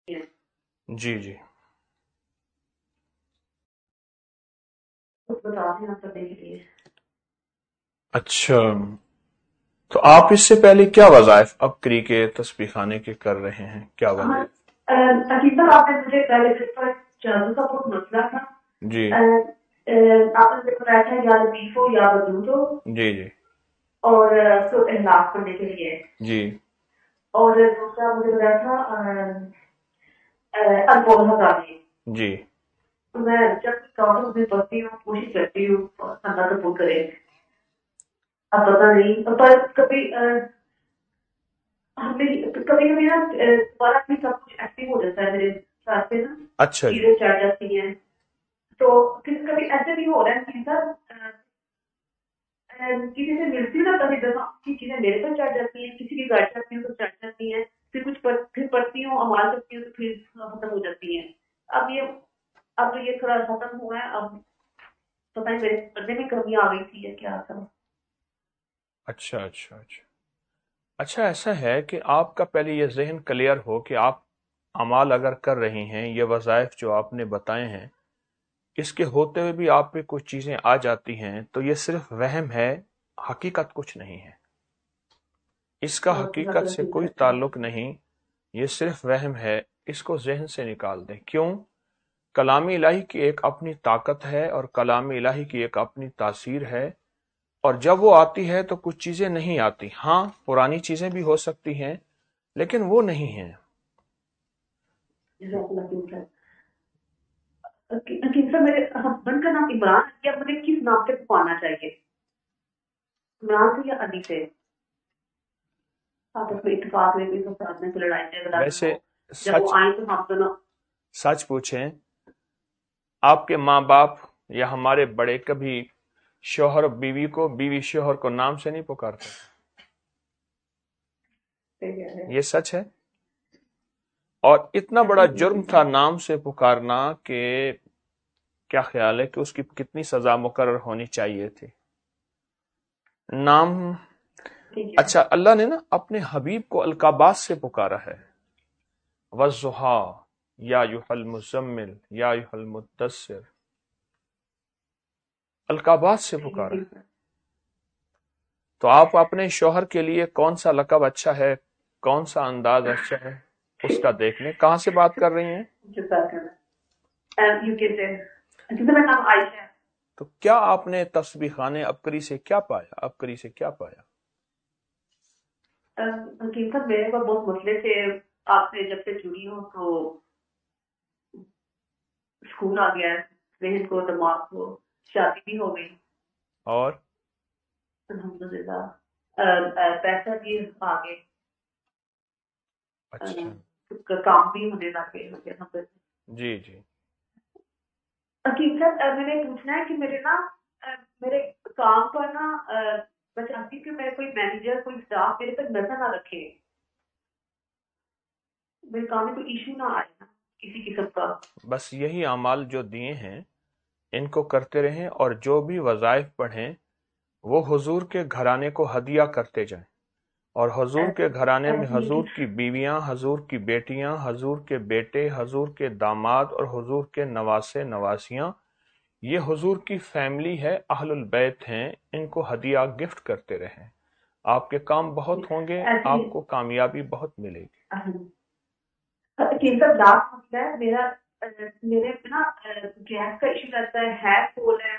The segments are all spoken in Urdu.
جی جی بتا دیں آپ کرنے کے لیے. اچھا، تو آپ اس سے پہلے کیا وظائف عبقری کے تسبیح خانے کے کر رہے ہیں؟ کیا ہاں وظیفہ؟ حقیقت آپ نے مجھے پہلے دن پر جادو کا بہت مسئلہ تھا. جی آپ نے مجھے بتایا تھا یا لطیف ہو یا ودود ہو جی جی اور تو اخلاق کرنے کے لیے. جی اور دوسرا مجھے بتایا تھا الفوظ ہزاری. جی تو میں جب کام میں پڑھتی ہوں کوشش کرتی ہوں اللہ تو پور کرے. اب پتا نہیں پر کبھی کبھی کبھی نا دوبارہ بھی سب کچھ ایکٹیو ہو جاتا ہے میرے ساتھ سے نا اچھا جی چیزیں چڑھ جاتی ہیں. تو کبھی ایسے بھی ہو رہا ہے کہ سر کسی سے ملتی ہوں نا کبھی دفعہ کی چیزیں میرے پر چڑھ جاتی ہیں, کسی کی گھر جاتی ہوں تو چڑھ جاتی ہیں, پھر کچھ پھر پڑھتی ہوں امال کرتی ہوں تو پھر ختم ہو جاتی ہیں. اب یہ تھوڑا ختم ہوا ہے. اب پتہ نہیں میرے پردے میں کمی آ گئی تھی یا کیا تھا. اچھا اچھا اچھا اچھا ایسا ہے کہ آپ کا پہلے یہ ذہن کلیئر ہو کہ آپ اعمال اگر کر رہی ہیں, یہ وظائف جو آپ نے بتائے ہیں, اس کے ہوتے ہوئے بھی آپ پہ کچھ چیزیں آ جاتی ہیں, تو یہ صرف وہم ہے, حقیقت کچھ نہیں ہے. اس کا حقیقت سے کوئی تعلق نہیں, یہ صرف وہم ہے. اس کو ذہن سے نکال دیں. کیوں؟ کلام الہی کی ایک اپنی طاقت ہے اور کلام الہی کی ایک اپنی تاثیر ہے, اور جب وہ آتی ہے تو کچھ چیزیں نہیں آتی. ہاں پرانی چیزیں بھی ہو سکتی ہیں لیکن وہ نہیں ہیں. میرے ہسبینڈ کا نام عمران ہے, کیا مجھے کس نام سے پکانا چاہیے, عمران سے یا علی سے؟ آپس میں اتفاق میں بھی تو ساتھ میں لڑائی جھگڑا نہ ویسے ہو. جب وہ سچ آئیں تو ہم دونوں سچ پوچھیں, آپ کے ماں باپ یا ہمارے بڑے کبھی شوہر بیوی کو, بیوی شوہر کو نام سے نہیں پکارتے؟ یہ سچ ہے. اور اتنا بڑا جرم تھا نام سے پکارنا کہ کیا خیال ہے کہ اس کی کتنی سزا مقرر ہونی چاہیے تھی. نام اچھا, اللہ نے نا اپنے حبیب کو القابات سے پکارا ہے. وَالضُّحَىٰ یا ایھا المزمل یا ایھا المدثر, القابات سے پکارا ہے. تو آپ اپنے شوہر کے لیے کون سا لقب اچھا ہے, کون سا انداز اچھا ہے, اس کا دیکھ لیں. کہاں سے بات کر رہی ہیں؟ میرا نام عائشہ ہے. تو کیا آپ نے تسبیح خانے عبقری سے کیا پایا؟ عبقری سے کیا پایا؟ حقیقت میرے کو بہت مسئلے تھے. آپ سے جب سے جڑی ہوں تو سکون آ گیا ہے ذہن کو, دماغ کو. شادی بھی ہو گئی اور الحمدللہ. پیسہ بھی آ گئے, اچھا کام بھی ہونے لگ گئے. جی جی حقیقت میں نے پوچھنا ہے کہ میرے کام پر نا میں چاہتی ہوں کہ میرے کوئی مینیجر, کوئی اسٹاف میرے پر نظر نہ رکھے, میرے کام میں کوئی ایشو نہ آئے نا کسی قسم کا. بس یہی اعمال جو دیے ہیں ان کو کرتے رہیں, اور جو بھی وظائف پڑھیں وہ حضور کے گھرانے کو ہدیہ کرتے جائیں. اور حضور کے گھرانے میں حضور کی بیویاں, حضور کی بیٹیاں, حضور کے بیٹے, حضور کے داماد اور حضور کے نواسے نواسیاں, یہ حضور کی فیملی ہے, اہل البیت ہیں, ان کو ہدیہ گفٹ کرتے رہیں. آپ کے کام بہت ہوں گے, آپ کو کامیابی بہت ملے گی. حقیقت لاسٹ مسئلہ ہے میرا, میرے نا گیس کا ایشو رہتا ہے, ہیئر فال ہے,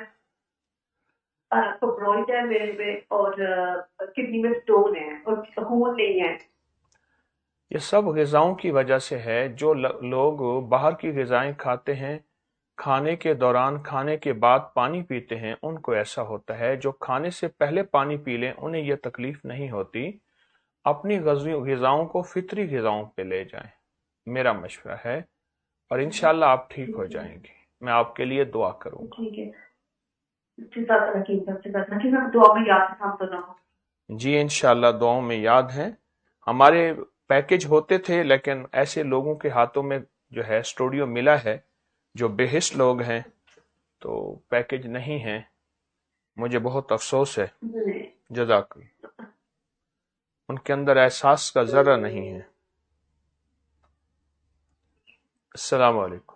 فبروئڈ ہے میرے پہ, اور کڈنی میں سٹون ہے, اور خون نہیں ہے. یہ سب غذاؤں کی وجہ سے ہے. جو لوگ باہر کی غذائیں کھاتے ہیں, کھانے کے دوران, کھانے کے بعد پانی پیتے ہیں, ان کو ایسا ہوتا ہے. جو کھانے سے پہلے پانی پی لیں انہیں یہ تکلیف نہیں ہوتی. اپنی غذاؤں کو فطری غذاؤں پہ لے جائیں, میرا مشورہ ہے, اور انشاءاللہ آپ ٹھیک ہو جائیں گے. میں آپ کے لیے دعا کروں گا. ٹھیک ہے, دعا میں یاد رکھنا. جی انشاءاللہ دعاؤں میں یاد ہیں. ہمارے پیکج ہوتے تھے لیکن ایسے لوگوں کے ہاتھوں میں جو ہے اسٹوڈیو ملا ہے جو بے حس لوگ ہیں, تو پیکج نہیں ہیں. مجھے بہت افسوس ہے. جزاک اللہ. ان کے اندر احساس کا ذرہ نہیں ہے. السلام علیکم.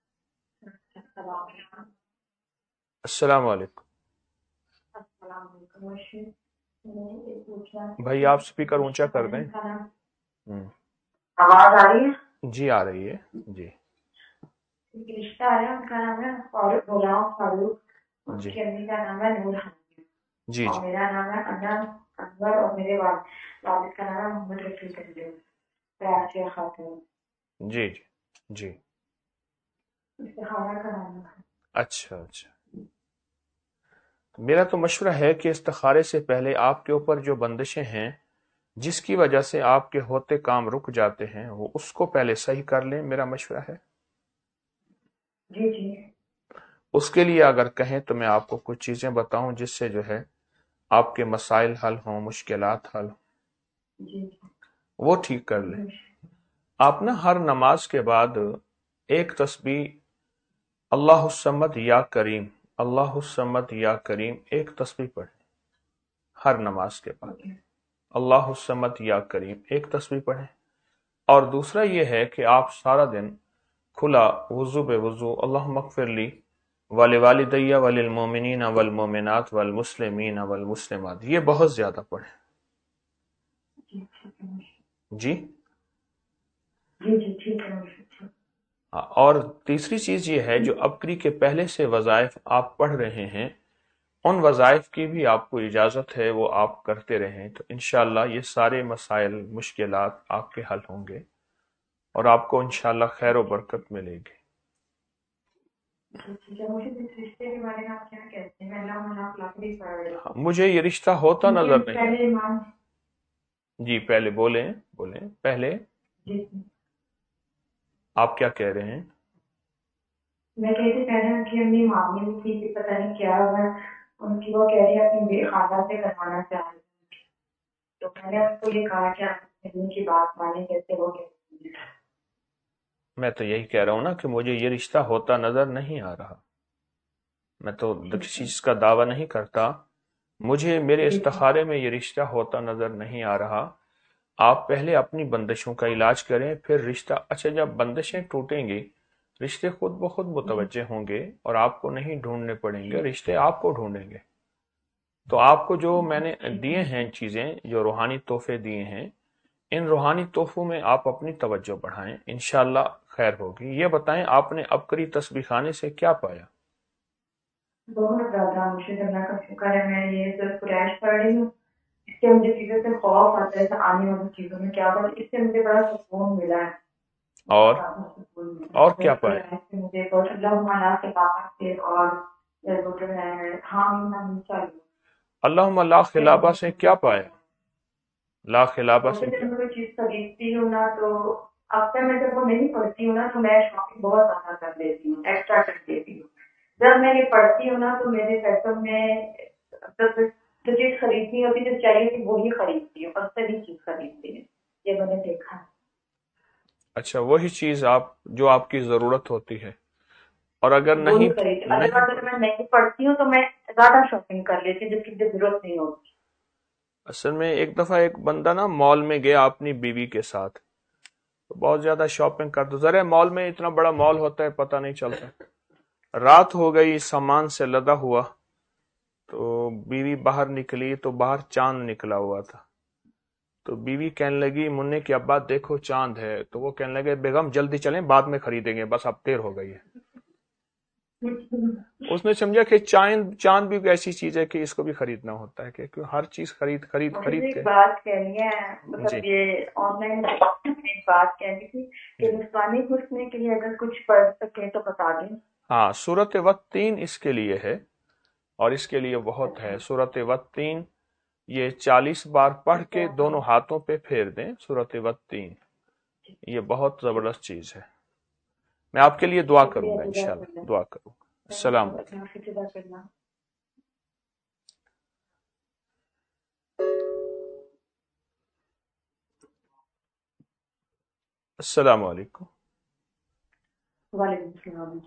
السلام علیکم. السلام علیکم. میں یہ پوچھنا بھائی آپ سپیکر اونچا کر دیں. آواز آ رہی ہے؟ جی آ رہی ہے. جی ایک رشتہ ہے، ان کا نام ہے فاروق غلام فاروق، ان جی کی امی کا نام ہے نور حنیف، جی اور جی میرا نام ہے انور، اور میرے والد کا نام ہے محمد رفیع تنظیم، کراچی خاتون، جی جی جی. استخارہ کا نام ہے. اچھا اچھا. میرا تو مشورہ ہے کہ استخارے سے پہلے آپ کے اوپر جو بندشیں ہیں جس کی وجہ سے آپ کے ہوتے کام رک جاتے ہیں وہ اس کو پہلے صحیح کر لیں، میرا مشورہ ہے. جی جی اس کے لیے اگر کہیں تو میں آپ کو کچھ چیزیں بتاؤں جس سے جو ہے آپ کے مسائل حل ہوں، مشکلات حل ہوں، جی وہ ٹھیک کر لیں. آپ نا ہر نماز کے بعد ایک تسبیح اللہ الصمد یا کریم، اللہ الصمد یا کریم ایک تسبیح پڑھیں ہر نماز کے بعد. اللہ الصمد یا کریم ایک تسبیح پڑھیں. اور دوسرا یہ ہے کہ آپ سارا دن کھلا وضو بے وضو اللہم اغفر لی ولوالدی وللمؤمنین والمؤمنات والمسلمین والمسلمات یہ بہت زیادہ پڑھیں. جی جی جی ٹھیک ہے. اور تیسری چیز یہ ہے جو ابکری کے پہلے سے وظائف آپ پڑھ رہے ہیں ان وظائف کی بھی آپ کو اجازت ہے وہ آپ کرتے رہیں تو انشاءاللہ یہ سارے مسائل مشکلات آپ کے حل ہوں گے اور آپ کو انشاءاللہ خیر و برکت ملے گی. مجھے یہ رشتہ ہوتا نظر نہیں. جی پہلے بولیں بولیں پہلے آپ کیا کہہ رہے ہیں؟ میں کہتے کہہ رہا ہوں کہ امی معاملے میں تھی کہ پتہ نہیں کیا ہوا، ان کی وہ کہہ رہی ہے اپنی خالہ سے کروانا چاہ رہی ہیں، تو میں نے ان کو یہ کہا کہ آپ ان کی بات مانیں، کیسے وہ کہتی ہیں. میں تو یہی کہہ رہا ہوں نا کہ مجھے یہ رشتہ ہوتا نظر نہیں آ رہا. میں تو کسی چیز کا دعویٰ نہیں کرتا، مجھے میرے استخارے میں یہ رشتہ ہوتا نظر نہیں آ رہا. آپ پہلے اپنی بندشوں کا علاج کریں پھر رشتہ. اچھا جب بندشیں ٹوٹیں گی رشتے خود بخود متوجہ ہوں گے اور آپ کو نہیں ڈھونڈنے پڑیں گے، رشتے آپ کو ڈھونڈیں گے. تو آپ کو جو میں نے دیے ہیں چیزیں، جو روحانی تحفے دیے ہیں، ان روحانی تحفوں میں آپ اپنی توجہ بڑھائیں، انشاءاللہ خیر ہوگی. یہ بتائیں آپ نے ابکری تسبیح خانے سے کیا پایا؟ بہت زیادہ مجھے اللہ کا شکر ہے، میں یہ صرف قریش پڑھ رہی ہوں، اس سے مجھے چیزوں سے خوف آتا ہے، آنے والی چیزوں میں کیا بات، اس سے مجھے بڑا سکون ملا ہے، بہت اور زیادہ سکون ملا اور ہے کیا اس پایا؟ قرآن سے مجھے. بہت اللہ مالا کے پاپا سے، اور وہ جو ہے ہم چاہیے اللہم لا خلابہ سے کیا پایا؟ لا خلابہ سے مجھے جب کیا؟ میں کوئی چیز خریدتی ہوں نا تو اکثر میں جب وہ نہیں پڑھتی ہوں نا تو میں شاپنگ بہت زیادہ کر دیتی ہوں، ایکسٹرا کر دیتی ہوں. جب میں یہ پڑھتی ہوں نا تو میرے پیسوں میں مطلب جو چیز خریدنی ہوتی جو چاہیے تھی وہی خریدتی ہوں، اکثر ہی چیز خریدتی ہوں، یہ میں نے دیکھا ہے. اچھا وہی چیز آپ جو آپ کی ضرورت ہوتی ہے، اور اگر وہی نہیں خریدتی ہوں. نہیں اگر میں نہیں پڑھتی ہوں تو میں زیادہ شاپنگ کر لیتی ہوں جس کی مجھے ضرورت نہیں ہوتی. اصل میں ایک دفعہ ایک بندہ نا مال میں گیا اپنی بیوی کے ساتھ، تو بہت زیادہ شاپنگ کرتا. ذرا مال میں اتنا بڑا مال ہوتا ہے پتہ نہیں چلتا. رات ہو گئی، سامان سے لدا ہوا، تو بیوی باہر نکلی تو باہر چاند نکلا ہوا تھا. تو بیوی کہنے لگی منع کی ابا دیکھو چاند ہے، تو وہ کہنے لگے بیگم جلدی چلیں بعد میں خریدیں گے، بس اب دیر ہو گئی ہے. اس نے سمجھا کہ چاند بھی کوئی ایسی چیز ہے کہ اس کو بھی خریدنا ہوتا ہے، کہ ہر چیز خرید خرید مجھے خرید ایک کے. بات کہنی ہے، جی مطلب یہ آن لائن ایک بات کہنی تھی کہ جی نسخانی حسن کے لیے اگر کچھ پڑھ سکیں تو بتا دیں. ہاں سورت وتین اس کے لیے ہے، اور اس کے لیے بہت ہے. اچھا سورت وتین یہ 40 بار پڑھ کے اچھا دونوں ہاتھوں پہ پھیر دیں. سورت وتین یہ بہت زبردست چیز ہے. میں آپ کے لیے دعا شکریہ، کروں گا، جزاک انشاءاللہ اللہ. دعا کروں گا. تھینک السلام یو، علیکم. اللہ حافظ، جزاک اللہ. السلام علیکم. وعلیکم السلام.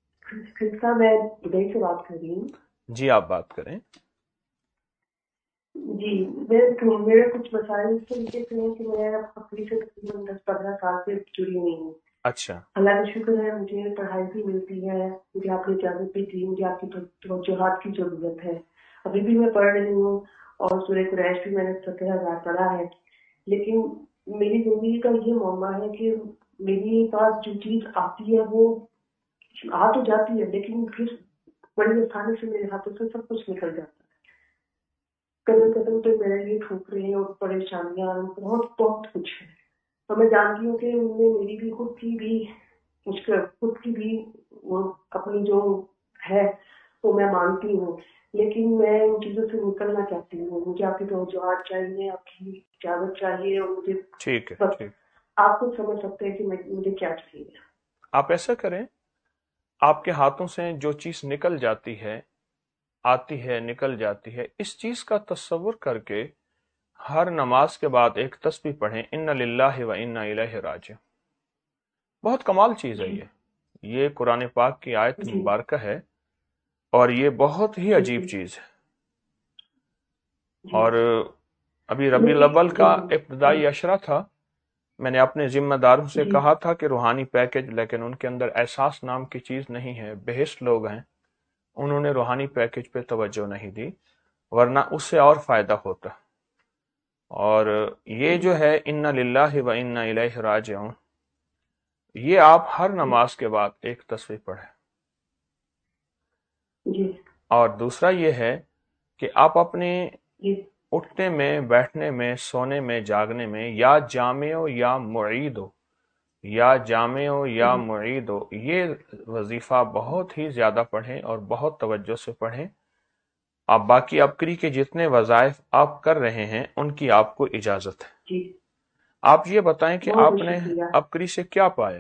خلصہ میں دبئی سے بات کر رہی ہوں. جی آپ بات کریں. جی، میرے کچھ مسائل اس طریقے سے ہیں کہ میں اپنی سے تقریباً 10-15 سال سے جڑی ہوئی ہوں. اچھا اللہ کا شکر ہے مجھے پڑھائی بھی ملتی ہے، مجھے آپ نے اجازت بھی دی، مجھے آپ کی توجہات کی ضرورت ہے. ابھی بھی میں پڑھ رہی ہوں اور سورہ قریش بھی میں نے 17,000 پڑھا ہے. لیکن میری زندگی کا یہ معاملہ ہے کہ میری پاس جو چیز آتی ہے وہ آ تو جاتی ہے، لیکن پھر بڑی آسانی سے میرے ہاتھوں سے سب کچھ نکل جاتا ہے. قدم قدم پہ میرے لیے ٹھوکریں اور پریشانیاں بہت بہت کچھ ہے. تو میں جانتی ہوں کہ ان میں میری بھی خود کی بھی مشکل، خود کی بھی وہ اپنی جو ہے وہ میں مانتی ہوں. لیکن میں ان چیزوں سے نکلنا چاہتی ہوں. مجھے آپ کی توجہات چاہیے، آپ کی اجازت چاہیے، اور مجھے ٹھیک ہے بس ٹھیک. آپ خود سمجھ سکتے ہیں کہ مجھے کیا چاہیے. آپ ایسا کریں، آپ کے ہاتھوں سے جو چیز نکل جاتی ہے، آتی ہے، نکل جاتی ہے، اس چیز کا تصور کر کے ہر نماز کے بعد ایک تسبیح پڑھیں، ان للہ و انا الیہ راجعون. بہت کمال چیز ہے جی یہ قرآن پاک کی آیت جی مبارکہ ہے، اور یہ بہت ہی عجیب بالکل. چیز ہے. جی اور ابھی ربیع میری الاول جی کا جی ابتدائی عشرہ تھا. میں نے اپنے ذمہ داروں سے جی کہا تھا کہ روحانی پیکج، لیکن ان کے اندر احساس نام کی چیز نہیں ہے، بہشت لوگ ہیں، انہوں نے روحانی پیکج پہ توجہ نہیں دی، ورنہ اس سے اور فائدہ ہوتا. اور یہ جو ہے ان للہ و انا الیہ راجعون، یہ آپ ہر نماز کے بعد ایک تسبیح پڑھیں. جی اور دوسرا یہ ہے کہ آپ اپنے جی اٹھنے میں، بیٹھنے میں، سونے میں، جاگنے میں یا جامع ہو یا معید ہو، یا جامع ہو یا جی معید ہو، یہ وظیفہ بہت ہی زیادہ پڑھیں اور بہت توجہ سے پڑھیں. آپ باقی ابکری کے جتنے وظائف آپ کر رہے ہیں ان کی آپ کو اجازت ہے. جی آپ یہ بتائیں کہ بہت آپ بہت نے شکریہ. ابکری سے کیا پایا؟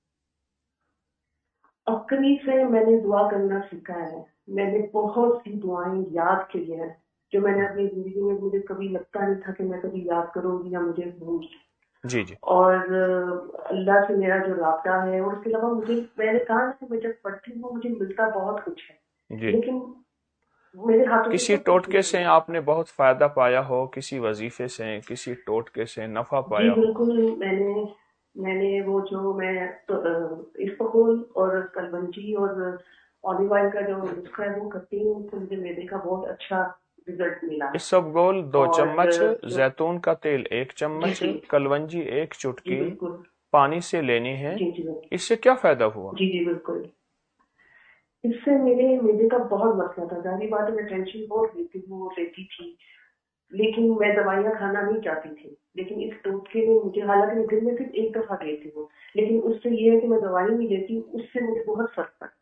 اپنی سے میں نے دعا کرنا سیکھا ہے. میں نے بہت سی دعائیں یاد کی ہیں جو میں نے اپنی زندگی میں، مجھے کبھی لگتا نہیں تھا کہ میں کبھی یاد کروں گی یا مجھے بھول. جی جی اور اللہ سے میرا جو رابطہ ہے، اور اس کے علاوہ میں نے کہا نا کہ میں جب پڑھتی ہوں مجھے ملتا بہت کچھ ہے، جی. لیکن میرے ہاتھوں سے کسی سب کچھ ٹوٹکے نکل سے جاتا آپ نے بہت فائدہ پایا ہو، کسی وظیفے سے، کسی ٹوٹکے سے نفع ہے. جی پایا ہو؟ بالکل. میں نے وہ جو میں اسپغول اور کلونجی اور اولیو آئل کا جو نسخہ ہے وہ کرتی ہوں، اس سے مجھے میدے کا بہت اچھا رزلٹ ملا ہے. اسبگول 2 چمچ، جو زیتون کا تیل 1 جی چمچ، جی کلونجی 1 جی چٹکی بالکل. پانی سے لینی ہے. جی جی اس سے کیا فائدہ ہوا؟ جی جی بالکل. اس سے میرے میدے کا بہت مسئلہ تھا. ظاہری بات ہے میں ٹینشن بہت لیتی تھی، لیکن میں دوائیاں کھانا نہیں چاہتی تھی. لیکن اس ٹوٹکے نے مجھے، حالانکہ میں دن میں صرف ایک دفعہ لیتی ہوں، لیکن اس سے یہ ہے کہ میں دوائی نہیں لیتی، اس سے مجھے بہت فرق پڑا.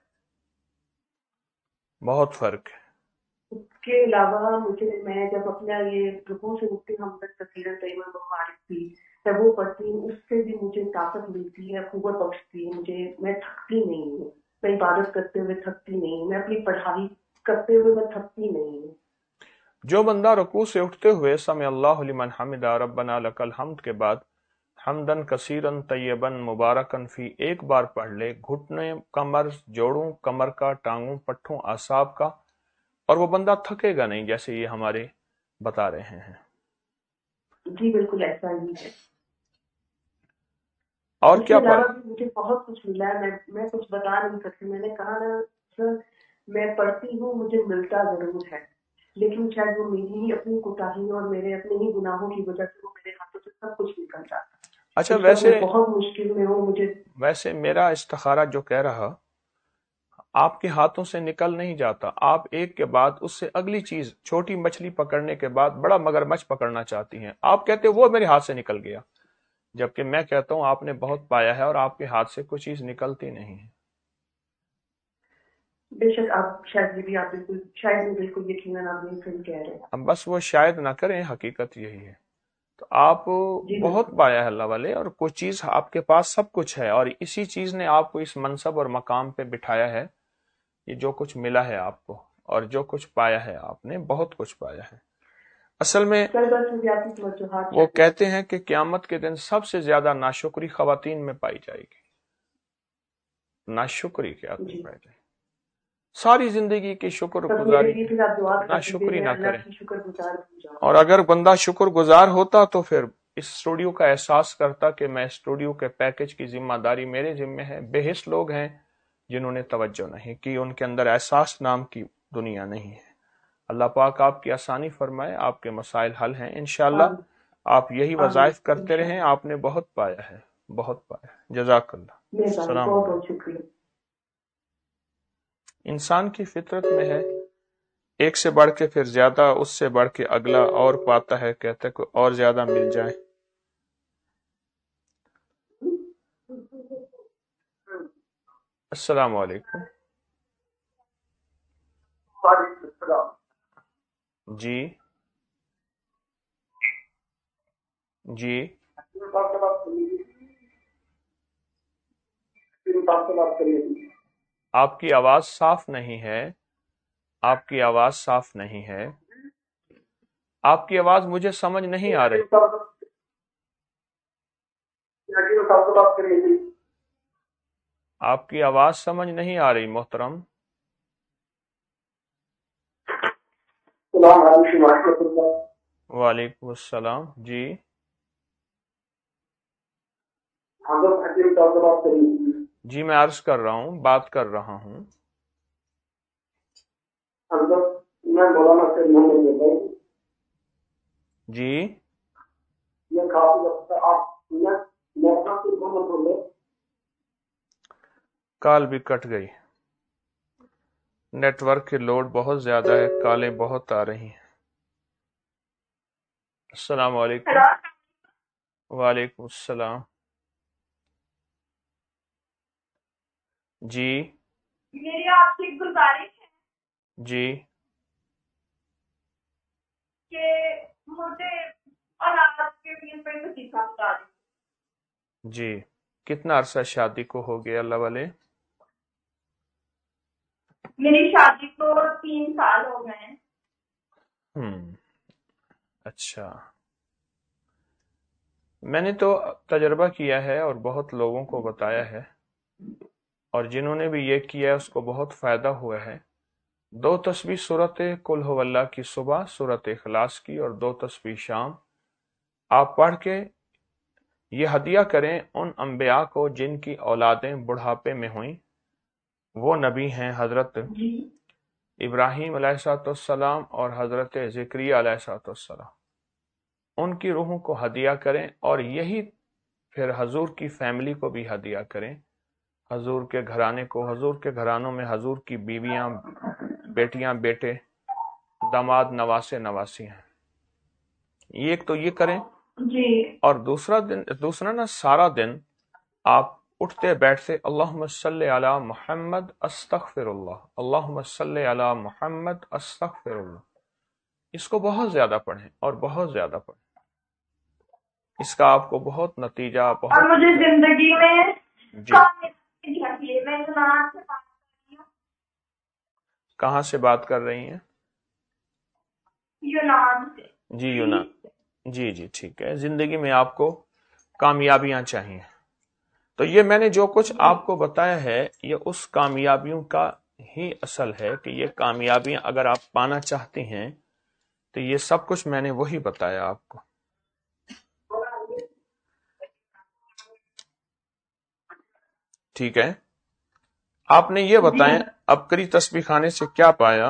بہت فرق ہے. اس کے علاوہ میں جب اپنا یہ رکوع سے اٹھتی ہوں، ہم تک تقریرا طیبہ مبارک بھی جب وہ پڑھتی ہوں، اس سے بھی مجھے طاقت ملتی ہے، قوت بخشتی ہے مجھے. میں تھکتی نہیں ہوں، میں عبادت کرتے ہوئے تھکتی نہیں ہوں، میں اپنی پڑھائی کرتے ہوئے میں تھکتی نہیں ہوں. جو بندہ رکوع سے اٹھتے ہوئے سمع اللہ لمن حمدہ ربنا لک الحمد کے بعد حمدن کثیرن طیبن مبارکن فی ایک بار پڑھ لے، گھٹنے، کمر، جوڑوں، کمر کا، ٹانگوں، پٹھوں، اعصاب کا، اور وہ بندہ تھکے گا نہیں، جیسے یہ ہمارے بتا رہے ہیں. جی بالکل ایسا ہی ہے. اور اس کے کیا علاوہ بھی مجھے بہت کچھ ملا ہے. میں کچھ بتا نہیں سکتی. میں نے کہا نا سر، میں پڑھتی ہوں مجھے ملتا ضرور ہے، لیکن شاید وہ میری ہی اپنی کوتاہی اور میرے اپنے ہی گناہوں کی وجہ سے وہ میرے ہاتھوں سے سب کچھ نکل جاتا ہے. اچھا، اس وقت میں بہت مشکل میں ہوں. ویسے میرا استخارہ جو کہہ رہا، آپ کے ہاتھوں سے نکل نہیں جاتا، آپ ایک کے بعد اس سے اگلی چیز، چھوٹی مچھلی پکڑنے کے بعد بڑا مگرمچھ پکڑنا چاہتی ہیں. آپ کہتے وہ میرے ہاتھ سے نکل گیا، جبکہ میں کہتا ہوں آپ نے بہت پایا ہے اور آپ کے ہاتھ سے کوئی چیز نکلتی نہیں ہے. بے شک آپ شاید یہ بھی آپ بالکل شاید میں بالکل یقیناً آپ نے صحیح کہہ رہے ہیں. اب بس وہ شاید نہ کریں، حقیقت یہی ہے. تو آپ جی بہت بالکل. پایا ہے اللہ والے، اور کوئی چیز آپ کے پاس سب کچھ ہے، اور اسی چیز نے آپ کو اس منصب اور مقام پہ بٹھایا ہے. یہ جو کچھ ملا ہے آپ کو اور جو کچھ پایا ہے، آپ نے بہت کچھ پایا ہے. اصل میں سر بس مجھے آپ کی توجہات وہ چاہیے. کہتے ہیں کہ قیامت کے دن سب سے زیادہ ناشکری خواتین میں پائی جائے گی. ناشکری کے آدمی جی پائے جائے گی. सारी जिंदगी की शुक्र सब मेरे गुजारी लिए फिर आप दुआ ना कर शुक्र दीजिए, ही मैं ना अल्लाह करें। की शुक्र गुजार बन जाऊं। और अगर बंदा शुक्र गुजार होता तो फिर इस स्टूडियो का एहसास करता कि मैं स्टूडियो के पैकेज की जिम्मेदारी मेरे जिम्मे है। बेहिस लोग हैं जिन्होंने तवज्जो नहीं की, उनके अंदर एहसास नाम की दुनिया नहीं है। अल्लाह पाक आपकी आसानी फरमाए, आपके मसाइल हल हैं इंशाअल्लाह। आप यही आमीन वज़ाइफ करते रहें, इंशाल्लाह। आपने बहुत पाया है, बहुत पाया है। जज़ाकल्लाह। मेहरबानी, अस्सलाम बहुत बहुत वालेकुम। शुक्रिया। इंसान की फितरत में है, एक से बढ़ के फिर ज्यादा, उससे बढ़ के अगला और पाता है, कहते को और ज्यादा मिल जाए। अस्सलाम वालेकुम। जी जी। आपकी आवाज साफ नहीं है, आपकी आवाज साफ नहीं है, आपकी आवाज मुझे समझ नहीं आ रही। आपकी आवाज समझ नहीं आ रही मोहतरम। वालेकुम अस्सलाम। जी जी, मैं अर्ज कर रहा हूँ, बात कर रहा हूँ। जी कॉल भी कट गई। नेटवर्क की लोड बहुत ज्यादा है, कॉलें बहुत आ रही हैं। अस्सलाम वालेकुम। वालेकुम अस्सलाम। जी मेरी आपसे एक गुजारिश है जी कि मुझे औलाद के लिए कोई वजीफा बता दें। जी। कितना अरसा शादी को हो गया अल्लाह वाले? मेरी शादी को 3 साल हो गए हैं। हम्म, अच्छा। मैंने तो तजर्बा किया है और बहुत लोगों को बताया है, और जिन्होंने भी ये किया है उसको बहुत फायदा हुआ है। 2 तस्बीह सूरत कुल हुवल्लाह की सुबह, सूरत इखलास की, और 2 तस्बीह शाम आप पढ़ के ये हदिया करें उन अंबिया को जिनकी औलादें बुढ़ापे में हुई। वो नबी हैं हजरत जी इब्राहीम अलैहिस्सलाम और हजरत ज़िक्रिया अलैहिस्सलाम। उनकी रूहों को हदिया करें, और यही फिर हजूर की फैमिली को भी हदिया करें, हजूर के घराने को। हजूर के घरानों में हजूर की बीवियां, बेटियां, बेटे, दामाद, नवासे, नवासी हैं। ये एक तो ये करें। जी और दूसरा ना, सारा दिन आप उठते बैठते अल्लाहुम्मा सल्ले अला मुहम्मद अस्तगफिरुल्लाह, अल्लाहुम्मा सल्ले अला मुहम्मद अस्तगफिरुल्लाह, इसको बहुत ज्यादा पढ़ें और बहुत ज्यादा पढ़ें। इसका आपको बहुत नतीजा, और बहुत मुझे रिजल्ट। जिंदगी में जी। कामयाबी चाहिए। मैं यूनान से बात कर रही हूँ। कहाँ से बात कर रही हैं? यूनान से। जी यूनान। जी जी, ठीक है। जिंदगी में आपको कामयाबियां चाहिए, तो ये मैंने जो कुछ जी आपको बताया है, ये उस कामयाबियों का ही असल है कि ये कामयाबियां अगर आप पाना चाहते हैं तो ये सब कुछ मैंने वही बताया आपको। ठीक है, आपने ये जी बताएं अबकरी तस्बीह खाने से क्या पाया?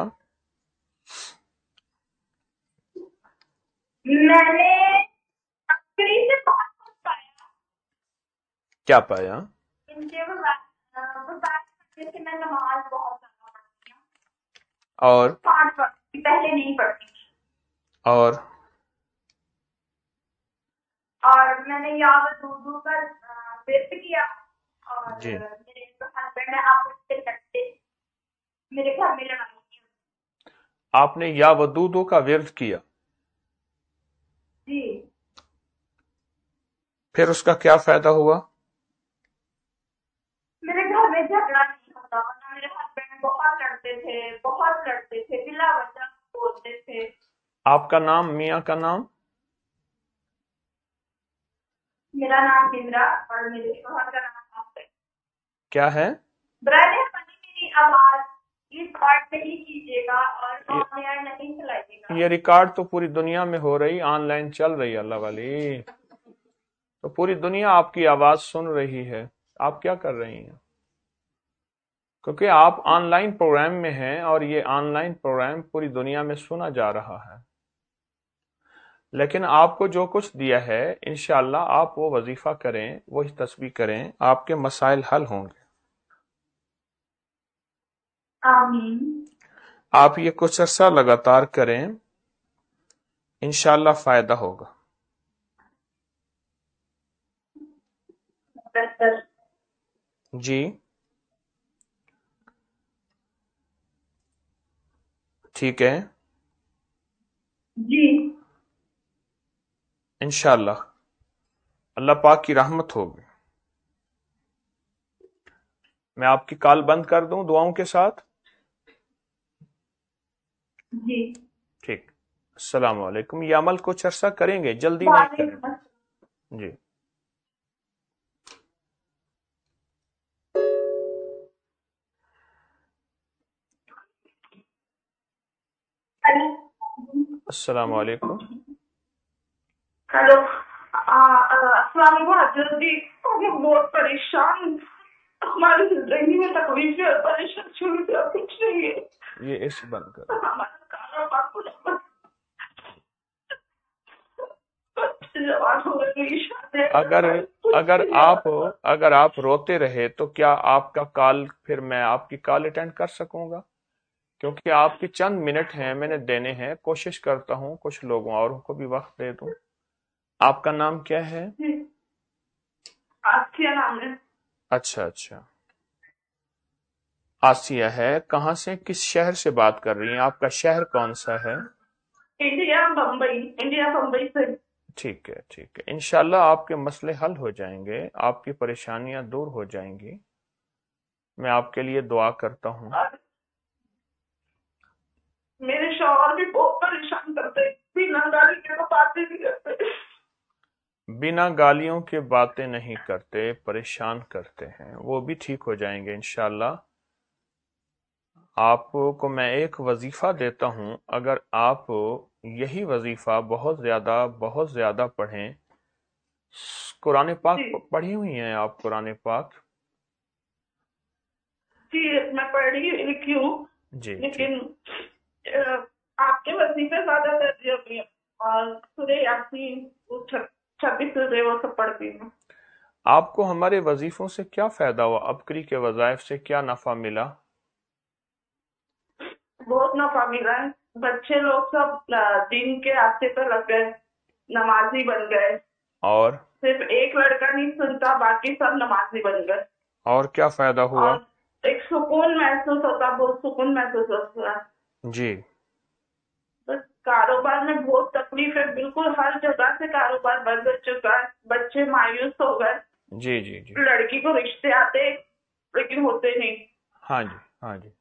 मैंने अक्सरी से बहुत कुछ पाया। क्या पाया? इनके वजाय करने से मैं नमाज बहुत ज्यादा पढ़ती हूँ। और 5 वक्त की, पहले नहीं पढ़ती थी। और और मैंने यावत उर्दू का व्रत किया। और जी, मेरे जो हस्बैंड है आपस से लड़ते, मेरे घर में लड़ाई की। आपने या वदूदो का विर्द किया, जी फिर उसका क्या फायदा हुआ? मेरे घर में झगड़ा नहीं होता, वरना मेरे हस्बैंड बहुत लड़ते थे, बिला वजह बोलते थे। आपका नाम, मियाँ का नाम मेरा नाम बिमरा और मेरे शोहर का नाम आसिफ। क्या है? ब्रादर मेरी आवाज रिकॉर्ड नहीं कीजिएगा और ये, ऑन एयर नहीं चलाइएगा। ये रिकॉर्ड तो पूरी दुनिया में हो रही, ऑनलाइन चल रही है अल्लाह वाली, तो पूरी दुनिया आपकी आवाज सुन रही है। आप क्या कर रही हैं? क्योंकि आप ऑनलाइन प्रोग्राम में हैं और ये ऑनलाइन प्रोग्राम पूरी दुनिया में सुना जा रहा है। लेकिन आपको जो कुछ दिया है, इंशाअल्लाह आप वो वजीफा करें, वही तस्बीह करें, आपके मसाइल हल होंगे। आमीन। आप ये कुछ अर्सा लगातार करें, इंशाअल्लाह फायदा होगा। बेहतर। जी ठीक है, जी। इंशाअल्लाह अल्लाह पाक की रहमत होगी। मैं आपकी कॉल बंद कर दूं दुआओं के साथ? जी। ठीक। अस्सलाम वालेकुम। ये अमल कुछ अरसा करेंगे, जल्दी नहीं करें। वालेकुम। जी। अस्सलाम वालेकुम। हेलो। अस्सलाम वालेकुम हजरत जी। हम बहुत परेशान, हमारी जिंदगी में तकलीफ और परेशान शुरू से अब कुछ नहीं है। ये एसी बंद करो। हमारा कारोबार कुछ जवान हो गई, शादी अगर कुछ अगर नहीं आप है। अगर आप रोते रहे तो क्या आपका कॉल, फिर मैं आपकी कॉल अटेंड कर सकूंगा? क्योंकि आपके चंद मिनट हैं मैंने देने हैं, कोशिश करता हूँ कुछ लोगों और को भी वक्त दे दूं। आपका नाम क्या है? जी, आसिया नाम है। अच्छा अच्छा, आसिया है। कहाँ से, किस शहर से बात कर रही हैं? आपका शहर कौन सा है? इंडिया बम्बई, इंडिया बम्बई से। ठीक है ठीक है, इंशाल्लाह आपके मसले हल हो जाएंगे, आपकी परेशानियां दूर हो जाएंगी। मैं आपके लिए दुआ करता हूँ। और मेरे शौहर भी बहुत परेशान करते, बिना गाड़ी के तो बातें भी करते। बिना गालियों के बातें नहीं करते, परेशान करते हैं, वो भी ठीक हो जाएंगे इंशाल्लाह। आपको मैं एक वजीफा देता हूं, अगर आप यही वजीफा बहुत ज्यादा पढ़ें। कुरान पाक जी। पढ़ी हुई हैं आप? कुरान पाक? जी, मैं पढ़ी लिखी हूँ, जी ठीक। लेकिन आपके वजीफे ज्यादा तरजीह होती है। और सूरह यासीन, वो 26 सूरह, वो सब पढ़ती हूँ। आपको हमारे वजीफों से क्या फायदा हुआ? अबकरी के वजायफ से क्या नफा मिला? बहुत नफा मिला है। बच्चे लोग सब दिन के रास्ते पर लग गए, नमाजी बन गए। और सिर्फ एक लड़का नहीं सुनता, बाकी सब नमाजी बन गए। और क्या फायदा हुआ? और एक सुकून महसूस होता, बहुत सुकून महसूस होता है। जी बस कारोबार में बहुत तकलीफ है, बिल्कुल हर जगह से कारोबार बंद हो चुका है। बच्चे मायूस हो गए। जी जी जी। लड़की को रिश्ते आते, लेकिन होते नहीं। हाँ जी हाँ जी।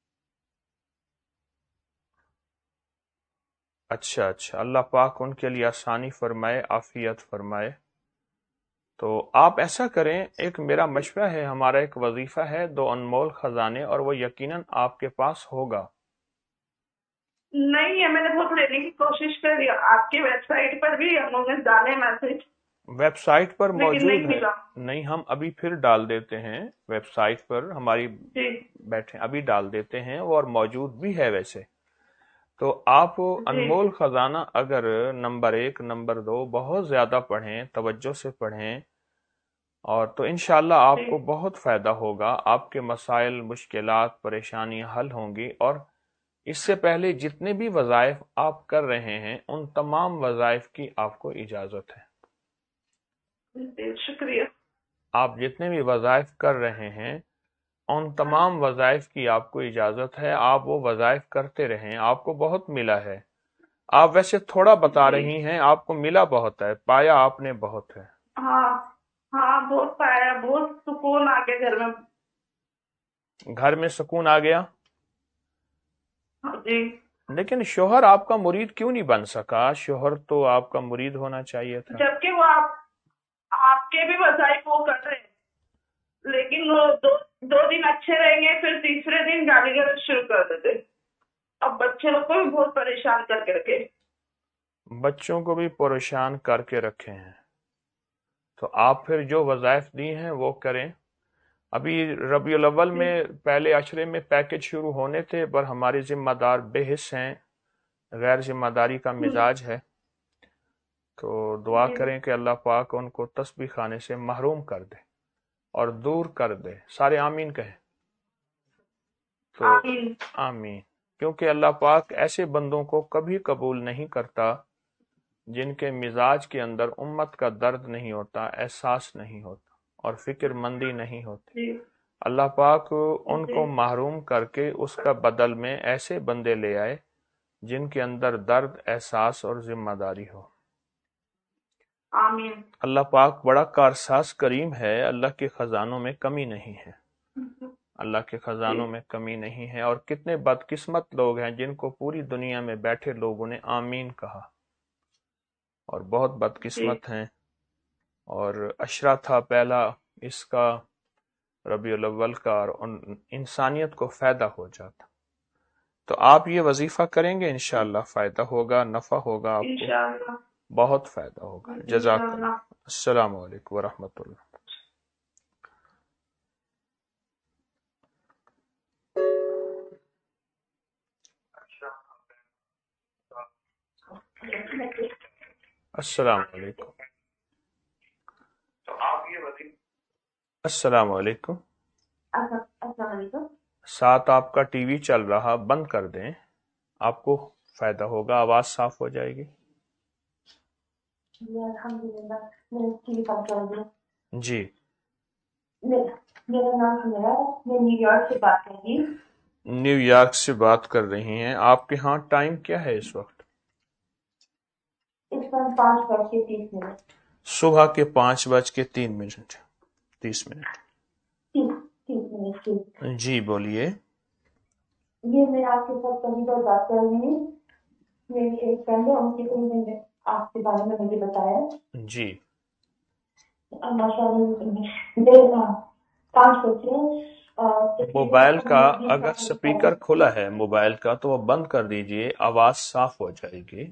अच्छा अच्छा, अल्लाह पाक उनके लिए आसानी फरमाए, आफियत फरमाए। तो आप ऐसा करें, एक मेरा मशवरा है, हमारा एक वजीफा है, दो अनमोल खजाने, और वो यकीनन आपके पास होगा। नहीं है, मैंने बहुत लेने की कोशिश करी, आपके वेबसाइट पर भी हम लोगों ने डाले मैसेज, वेबसाइट पर लेकिन मौजूद नहीं है? मिला। नहीं, हम अभी फिर डाल देते हैं वेबसाइट पर हमारी, जी। बैठे अभी डाल देते हैं वो, और मौजूद भी है वैसे। तो आप जी। अनमोल खजाना अगर नंबर एक नंबर दो बहुत ज्यादा पढ़ें, तवज्जो से पढ़ें, और तो इंशाल्लाह जी। आपको बहुत फायदा होगा, आपके मसाइल मुश्किलात परेशानियां हल होंगी। और इससे पहले जितने भी वज़ाइफ आप कर रहे हैं, उन तमाम वज़ाइफ की आपको इजाजत है। जी, शुक्रिया। आप जितने भी वज़ाइफ कर रहे हैं, उन तमाम वज़ाइफ की आपको इजाजत है, आप वो वज़ाइफ करते रहें, आपको बहुत मिला है। आप वैसे थोड़ा बता जी। रही हैं, आपको मिला बहुत है, पाया आपने बहुत है। हाँ। हाँ, बहुत पाया, बहुत सुकून आ गया घर में। घर में सुकून आ गया। हाँ जी। लेकिन शोहर आपका मुरीद क्यों नहीं बन सका? शोहर तो आपका मुरीद होना चाहिए था। जबकि वो आपके भी वज़ाइफ वो कर रहे हैं, लेकिन वो दो दो दिन دن اچھے رہیں گے، پھر تیسرے دن گالی گلوچ شروع کر دیتے. اب بچے لوگ کو بھی بہت پریشان کر کے رکھے. بچوں کو بھی پریشان کر کے رکھے ہیں. تو آپ پھر جو وظائف دی ہیں وہ کریں. ابھی ربیع الاول میں پہلے عشرے میں پیکج شروع ہونے تھے، پر ہماری ذمہ دار بے حس ہیں، غیر ذمہ داری کا مزاج ہے. تو دعا کریں کہ اللہ پاک ان کو تسبیح خانے سے محروم کر دے اور دور کر دے. سارے آمین کہیں. تو آمین. آمین. کیونکہ اللہ پاک ایسے بندوں کو کبھی قبول نہیں کرتا جن کے مزاج کے اندر امت کا درد نہیں ہوتا، احساس نہیں ہوتا اور فکر مندی نہیں ہوتی. جی اللہ پاک ان جی کو محروم کر کے اس کا بدل میں ایسے بندے لے آئے جن کے اندر درد، احساس اور ذمہ داری ہو. آمین. اللہ پاک بڑا کارساز کریم ہے، اللہ کے خزانوں میں کمی نہیں ہے. اللہ کے خزانوں میں کمی نہیں ہے. اور کتنے بدقسمت لوگ ہیں جن کو پوری دنیا میں بیٹھے لوگوں نے آمین کہا، اور بہت جی بدقسمت ہیں. اور عشرہ تھا پہلا اس کا، ربیع الاول کا، اور انسانیت کو فائدہ ہو جاتا. تو آپ یہ وظیفہ کریں گے انشاءاللہ فائدہ ہوگا، نفع ہوگا، آپ کو انشاءاللہ. بہت فائدہ ہوگا. جزاک اللہ. انشاءاللہ. السلام علیکم ورحمۃ اللہ. السلام علیکم. السلام علیکم. السلام علیکم. ساتھ آپ کا ٹی وی چل رہا، بند کر دیں، آپ کو فائدہ ہوگا، آواز صاف ہو جائے گی. جی الحمدللہ. میں ٹی وی کم کر دوں. جی. میرا نام سمیرا ہے، میں نیو یارک سے بات کر رہی ہوں. نیو یارک سے بات کر رہی ہیں. آپ کے ہاں ٹائم کیا ہے اس وقت؟ اس وقت 5:30. صبح کے 5:03 30. 30 منٹ کی. جی بولیے. یہ میں آپ کے ساتھ پہلی بار بات کر رہی ہوں. میری ایک فرینڈ ہے، ان کی نے آپ کے بارے میں مجھے بتایا. جی. ماشاء اللہ 5 بچے ہیں. موبائل کا اگر سپیکر کھلا ہے موبائل کا تو وہ بند کر دیجئے، آواز صاف ہو جائے گی.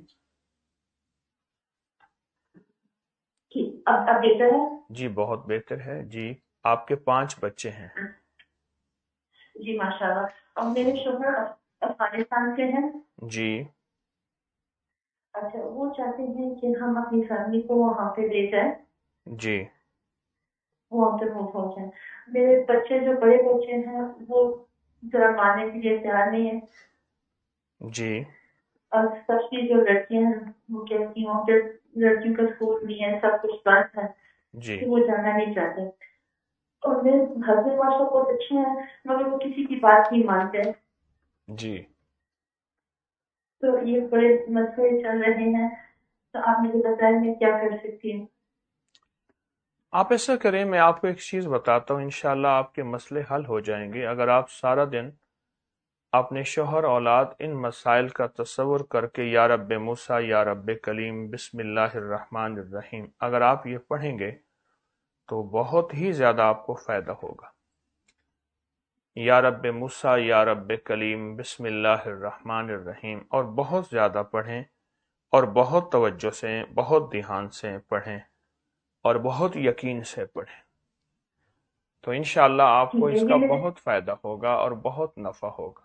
اب بہتر ہے. جی بہت بہتر ہے. جی. آپ کے 5 بچے ہیں. جی ماشاء اللہ. اور میرے شوہر افغانستان سے ہیں. جی. اچھا، وہ چاہتے ہیں کہ ہم اپنی فیملی کو وہاں پہ لے جائیں. جی. وہاں پہ وہ ہو جائیں. میرے بچے جو بڑے بچے ہیں وہ ذرا ماننے کے لیے تیار نہیں ہے. جی. اور سب جو لڑکیاں ہیں وہ کہتی ہیں وہاں پہ لڑکیوں کا اسکول نہیں ہے، سب کچھ بند ہے، جی. تو وہ جانا نہیں چاہتے. اور میرے ہسبینڈ ماشاء اللہ بہت اچھے ہیں، مگر وہ کسی کی بات نہیں مانتے. جی. تو یہ بڑے مسئلے چل رہے ہیں. تو آپ مجھے بتائیں میں کیا کر سکتی ہوں. آپ ایسا کریں، میں آپ کو ایک چیز بتاتا ہوں، انشاءاللہ آپ کے مسئلے حل ہو جائیں گے اگر آپ سارا دن اپنے شوہر اولاد ان مسائل کا تصور کر کے یا رب موسیٰ یا رب کلیم بسم اللہ الرحمن الرحیم اگر آپ یہ پڑھیں گے تو بہت ہی زیادہ آپ کو فائدہ ہوگا. یا رب موسیٰ یا رب کلیم بسم اللہ الرحمن الرحیم، اور بہت زیادہ پڑھیں اور بہت توجہ سے، بہت دھیان سے پڑھیں اور بہت یقین سے پڑھیں. تو انشاءاللہ آپ کو اس کا بہت فائدہ ہوگا اور بہت نفع ہوگا.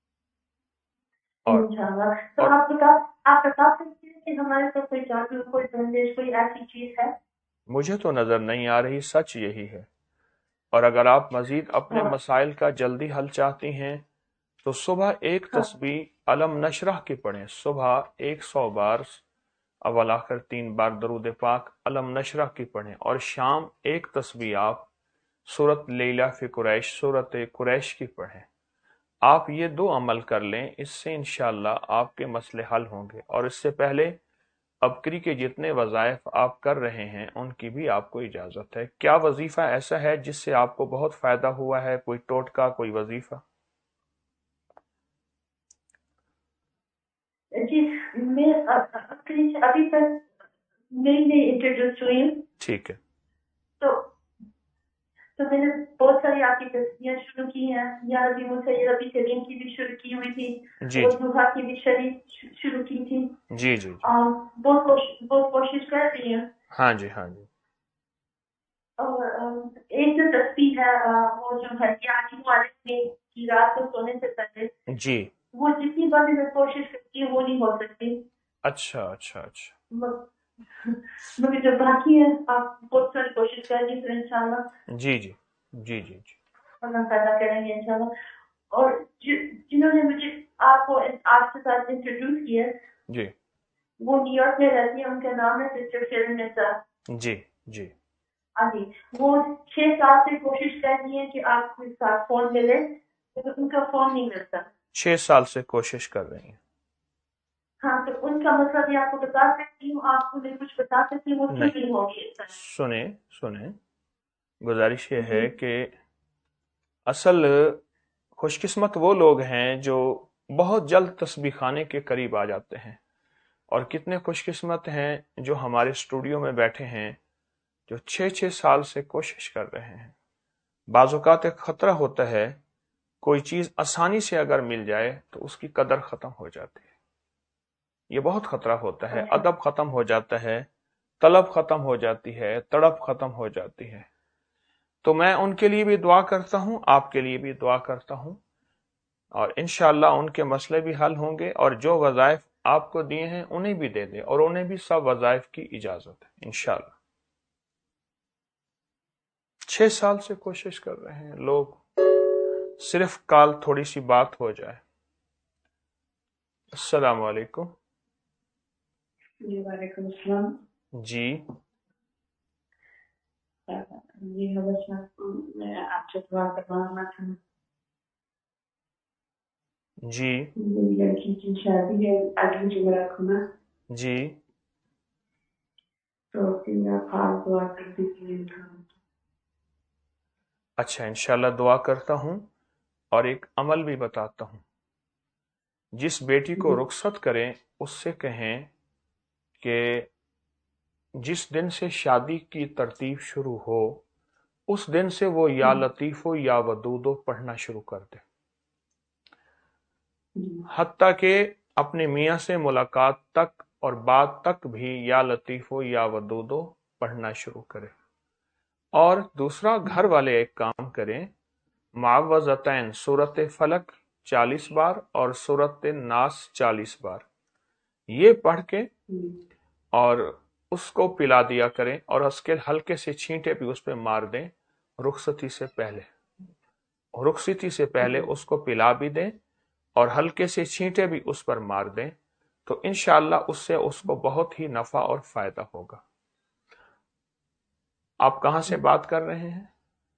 اور انشاءاللہ. تو اور آپ بتا سکتے ہیں کہ ہمارے پاس کوئی جادو، کوئی بندش، کوئی ایسی چیز ہے؟ مجھے تو نظر نہیں آ رہی، سچ یہی ہے. اور اگر آپ مزید اپنے ہاں مسائل کا جلدی حل چاہتی ہیں تو صبح ایک ہاں. تسبیح علم نشرح کی پڑھیں. صبح 100 بار اول آخر 3 بار درود پاک علم نشرح کی پڑھیں، اور شام ایک تسبیح آپ سورت لیلہ فی قریش، سورت قریش کی پڑھیں. آپ یہ 2 عمل کر لیں، اس سے انشاءاللہ آپ کے مسئلے حل ہوں گے. اور اس سے پہلے ابکری کے جتنے وظائف آپ کر رہے ہیں ان کی بھی آپ کو اجازت ہے. کیا وظیفہ ایسا ہے جس سے آپ کو بہت فائدہ ہوا ہے؟ کوئی ٹوٹکا، کوئی وظیفہ؟ جی میں ابھی تک نئی انٹروڈیوس ہوئی ہوں. ٹھیک ہے. تو تو میں نے بہت ساری آپ کی تصویریں شروع کی ہیں، یا ابھی مسیح ربی کریم کی بھی شروع کی ہوئی تھی، جی اور جی دوحا کی بھی شروع کی تھی. جی جی جی بہت کوشش کر رہی ہیں. ہاں جی ہاں جی اور ایک جو تصویر ہے وہ جو ہے کہ آنے والے میں کی رات کو سونے سے پہلے جی. وہ جتنی بار میں کوشش کرتی ہوں وہ نہیں ہو سکتی. اچھا اچھا اچھا. مگر جو باقی ہے آپ بہت ساری کوشش کریں گے پھر انشاءاللہ جی جی جی جی جی اللہ پیدا کریں گے انشاءاللہ. اور جنہوں نے مجھے آپ کو آپ کے ساتھ انٹروڈیوس کیا جی وہ نیو یارک میں رہتی ہے، ان کا نام ہے سسٹر شیرن مرزا. جی جی جی وہ 6 سال سے کوشش کر رہی ہیں کہ آپ کے ساتھ فون ملے لیکن ان کا فون نہیں ملتا. 6 سال سے کوشش کر رہی ہیں. ہاں تو ان کا مسئلہ بھی آپ کو بتا سکتی ہوں، آپ کو میں کچھ بتا سکتی ہوں وہ کیوں نہیں، نہیں ہوگی اس طرح. سنیں سنیں، گزارش یہ جی ہے کہ اصل خوش قسمت وہ لوگ ہیں جو بہت جلد تسبیح خانے کے قریب آ جاتے ہیں، اور کتنے خوش قسمت ہیں جو ہمارے اسٹوڈیو میں بیٹھے ہیں جو 6 سال سے کوشش کر رہے ہیں. بعض اوقات ایک خطرہ ہوتا ہے، کوئی چیز آسانی سے اگر مل جائے تو اس کی قدر ختم ہو جاتی ہے. یہ بہت خطرہ ہوتا ہے، ادب ختم ہو جاتا ہے، طلب ختم ہو جاتی ہے، تڑپ ختم ہو جاتی ہے. تو میں ان کے لیے بھی دعا کرتا ہوں، آپ کے لیے بھی دعا کرتا ہوں، اور انشاءاللہ ان کے مسئلے بھی حل ہوں گے، اور جو وظائف آپ کو دیے ہیں انہیں بھی دے دیں، اور انہیں بھی سب وظائف کی اجازت ہے انشاءاللہ. 6 سال سے کوشش کر رہے ہیں لوگ، صرف کال تھوڑی سی بات ہو جائے. السلام علیکم. جی وعلیکم السلام. جی جی میں آپ سے دعا کروانا تھا. جی میری لڑکی کی شادی ہے اگلی جمعرات کو نا، جی تو پھر آپ خاص دعا کر دیجیے. اچھا، انشاءاللہ دعا کرتا ہوں، اور ایک عمل بھی بتاتا ہوں. جس بیٹی کو رخصت کریں اس سے کہیں کہ جس دن سے شادی کی ترتیب شروع ہو اس دن سے وہ یا لطیفو یا ودودو پڑھنا شروع کر دے، حتیٰ کہ اپنے میاں سے ملاقات تک اور بعد تک بھی یا لطیفو یا ودودو پڑھنا شروع کرے. اور دوسرا، گھر والے ایک کام کریں، معوذتین سورت فلک 40 بار اور سورت ناس 40 بار یہ پڑھ کے اور اس کو پلا دیا کریں، اور اس کے ہلکے سے چھینٹے بھی اس پہ مار دیں. رخصتی سے پہلے اس کو پلا بھی دیں اور ہلکے سے چھینٹے بھی اس پر مار دیں، تو انشاءاللہ اس سے اس کو بہت ہی نفع اور فائدہ ہوگا. آپ کہاں سے بات کر رہے ہیں؟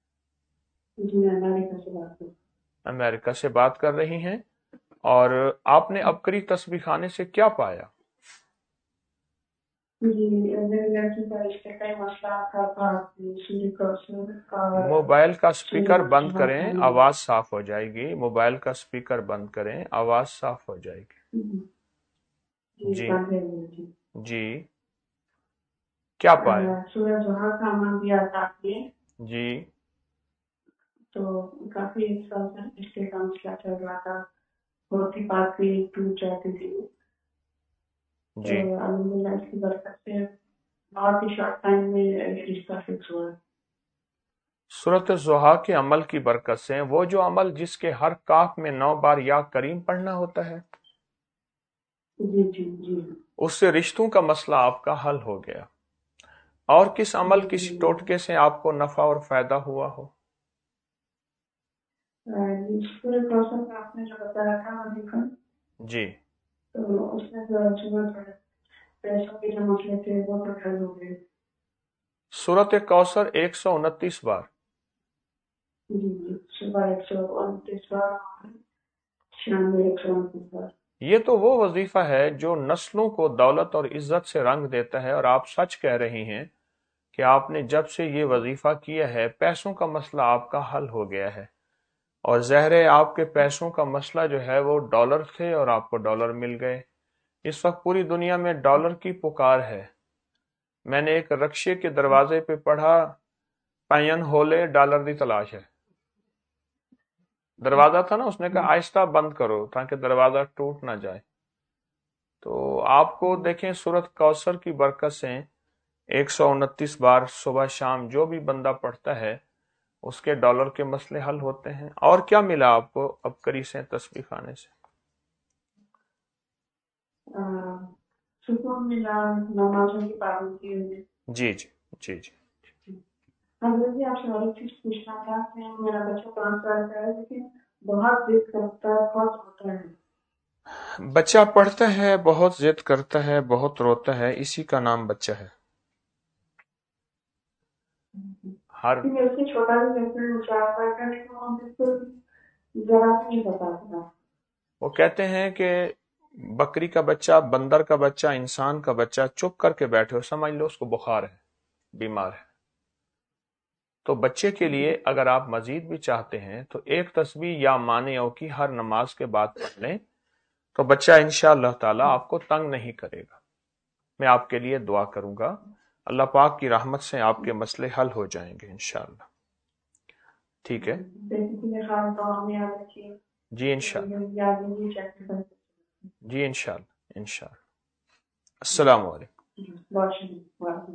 امریکہ سے بات کر رہی ہیں. اور آپ نے ابکری تسبیح خانے سے کیا پایا؟ موبائل کا سپیکر بند کریں، آواز صاف ہو جائے گی. موبائل کا سپیکر بند کریں، آواز صاف ہو جائے گی. جی جی کیا پایا؟ جی تو کافی سال سے رشتے کا مسئلہ چل رہا تھا، بہت ہی بات بھی ٹوٹ جاتی تھی. تو جی الحمدللہ اس کی برکت سے بہت ہی شارٹ ٹائم میں یہ رشتہ فکس ہوا. سورۃ الضحیٰ کے عمل کی برکت سے، وہ جو عمل جس کے ہر کاف میں 9 بار یا کریم پڑھنا ہوتا ہے، جی جی جی اس سے رشتوں کا مسئلہ آپ کا حل ہو گیا. اور کس عمل کس ٹوٹکے سے آپ کو نفع اور فائدہ ہوا ہو؟ پورے پروسیس میں آپ نے جو بتایا تھا وظیفہ، جی تو اس میں جو پیسوں کے جو مسئلے تھے وہ تو حل ہو گئے. سورۃ کوثر 129 بار. جی جی صبح 129 بار، شام میں 129 بار. یہ تو وہ وظیفہ ہے جو نسلوں کو دولت اور عزت سے رنگ دیتا ہے، اور آپ سچ کہہ رہی ہیں کہ آپ نے جب سے یہ وظیفہ کیا ہے پیسوں کا مسئلہ آپ کا حل ہو گیا ہے. اور ظاہر ہے آپ کے پیسوں کا مسئلہ جو ہے وہ ڈالر تھے اور آپ کو ڈالر مل گئے. اس وقت پوری دنیا میں ڈالر کی پکار ہے. میں نے ایک رکشے کے دروازے پہ پڑھا، پین ہولے ڈالر دی تلاش ہے. دروازہ تھا نا، اس نے کہا آہستہ بند کرو تاکہ دروازہ ٹوٹ نہ جائے. تو آپ کو دیکھیں سورۃ کوثر کی برکت سے 129 بار صبح شام جو بھی بندہ پڑھتا ہے اس کے ڈالر کے مسئلے حل ہوتے ہیں. اور کیا ملا آپ کو اب کری سے تسبیح خانے سے؟ سکون ملا، نمازوں کی پابندی ہوئی. جی جی جی جی. حضرت جی آپ سے اور ایک چیز پوچھنا تھا کہ میرا بچہ 5 سال کا ہے لیکن بہت ضد کرتا ہے، بہت روتا ہے. بچہ پڑھتا ہے، بہت ضد کرتا ہے، بہت روتا ہے، اسی کا نام بچہ ہے. ہر میں اس سے چھوٹا بھی بچہ 4 سال کا، لیکن وہ بالکل ذرا بھی نہیں بتا سکتا. وہ کہتے ہیں کہ بکری کا بچہ، بندر کا بچہ، انسان کا بچہ چپ کر کے بیٹھے ہو، سمجھ لو اس کو بخار ہے، بیمار ہے. تو بچے کے لیے اگر آپ مزید بھی چاہتے ہیں تو ایک تسبیح یا مانعوں کی ہر نماز کے بعد پڑھ لیں تو بچہ انشاءاللہ تعالی آپ کو تنگ نہیں کرے گا. میں آپ کے لیے دعا کروں گا، اللہ پاک کی رحمت سے آپ کے مسئلے حل ہو جائیں گے انشاءاللہ. ٹھیک ہے جی انشاءاللہ، جی انشاءاللہ انشاءاللہ. السلام علیکم.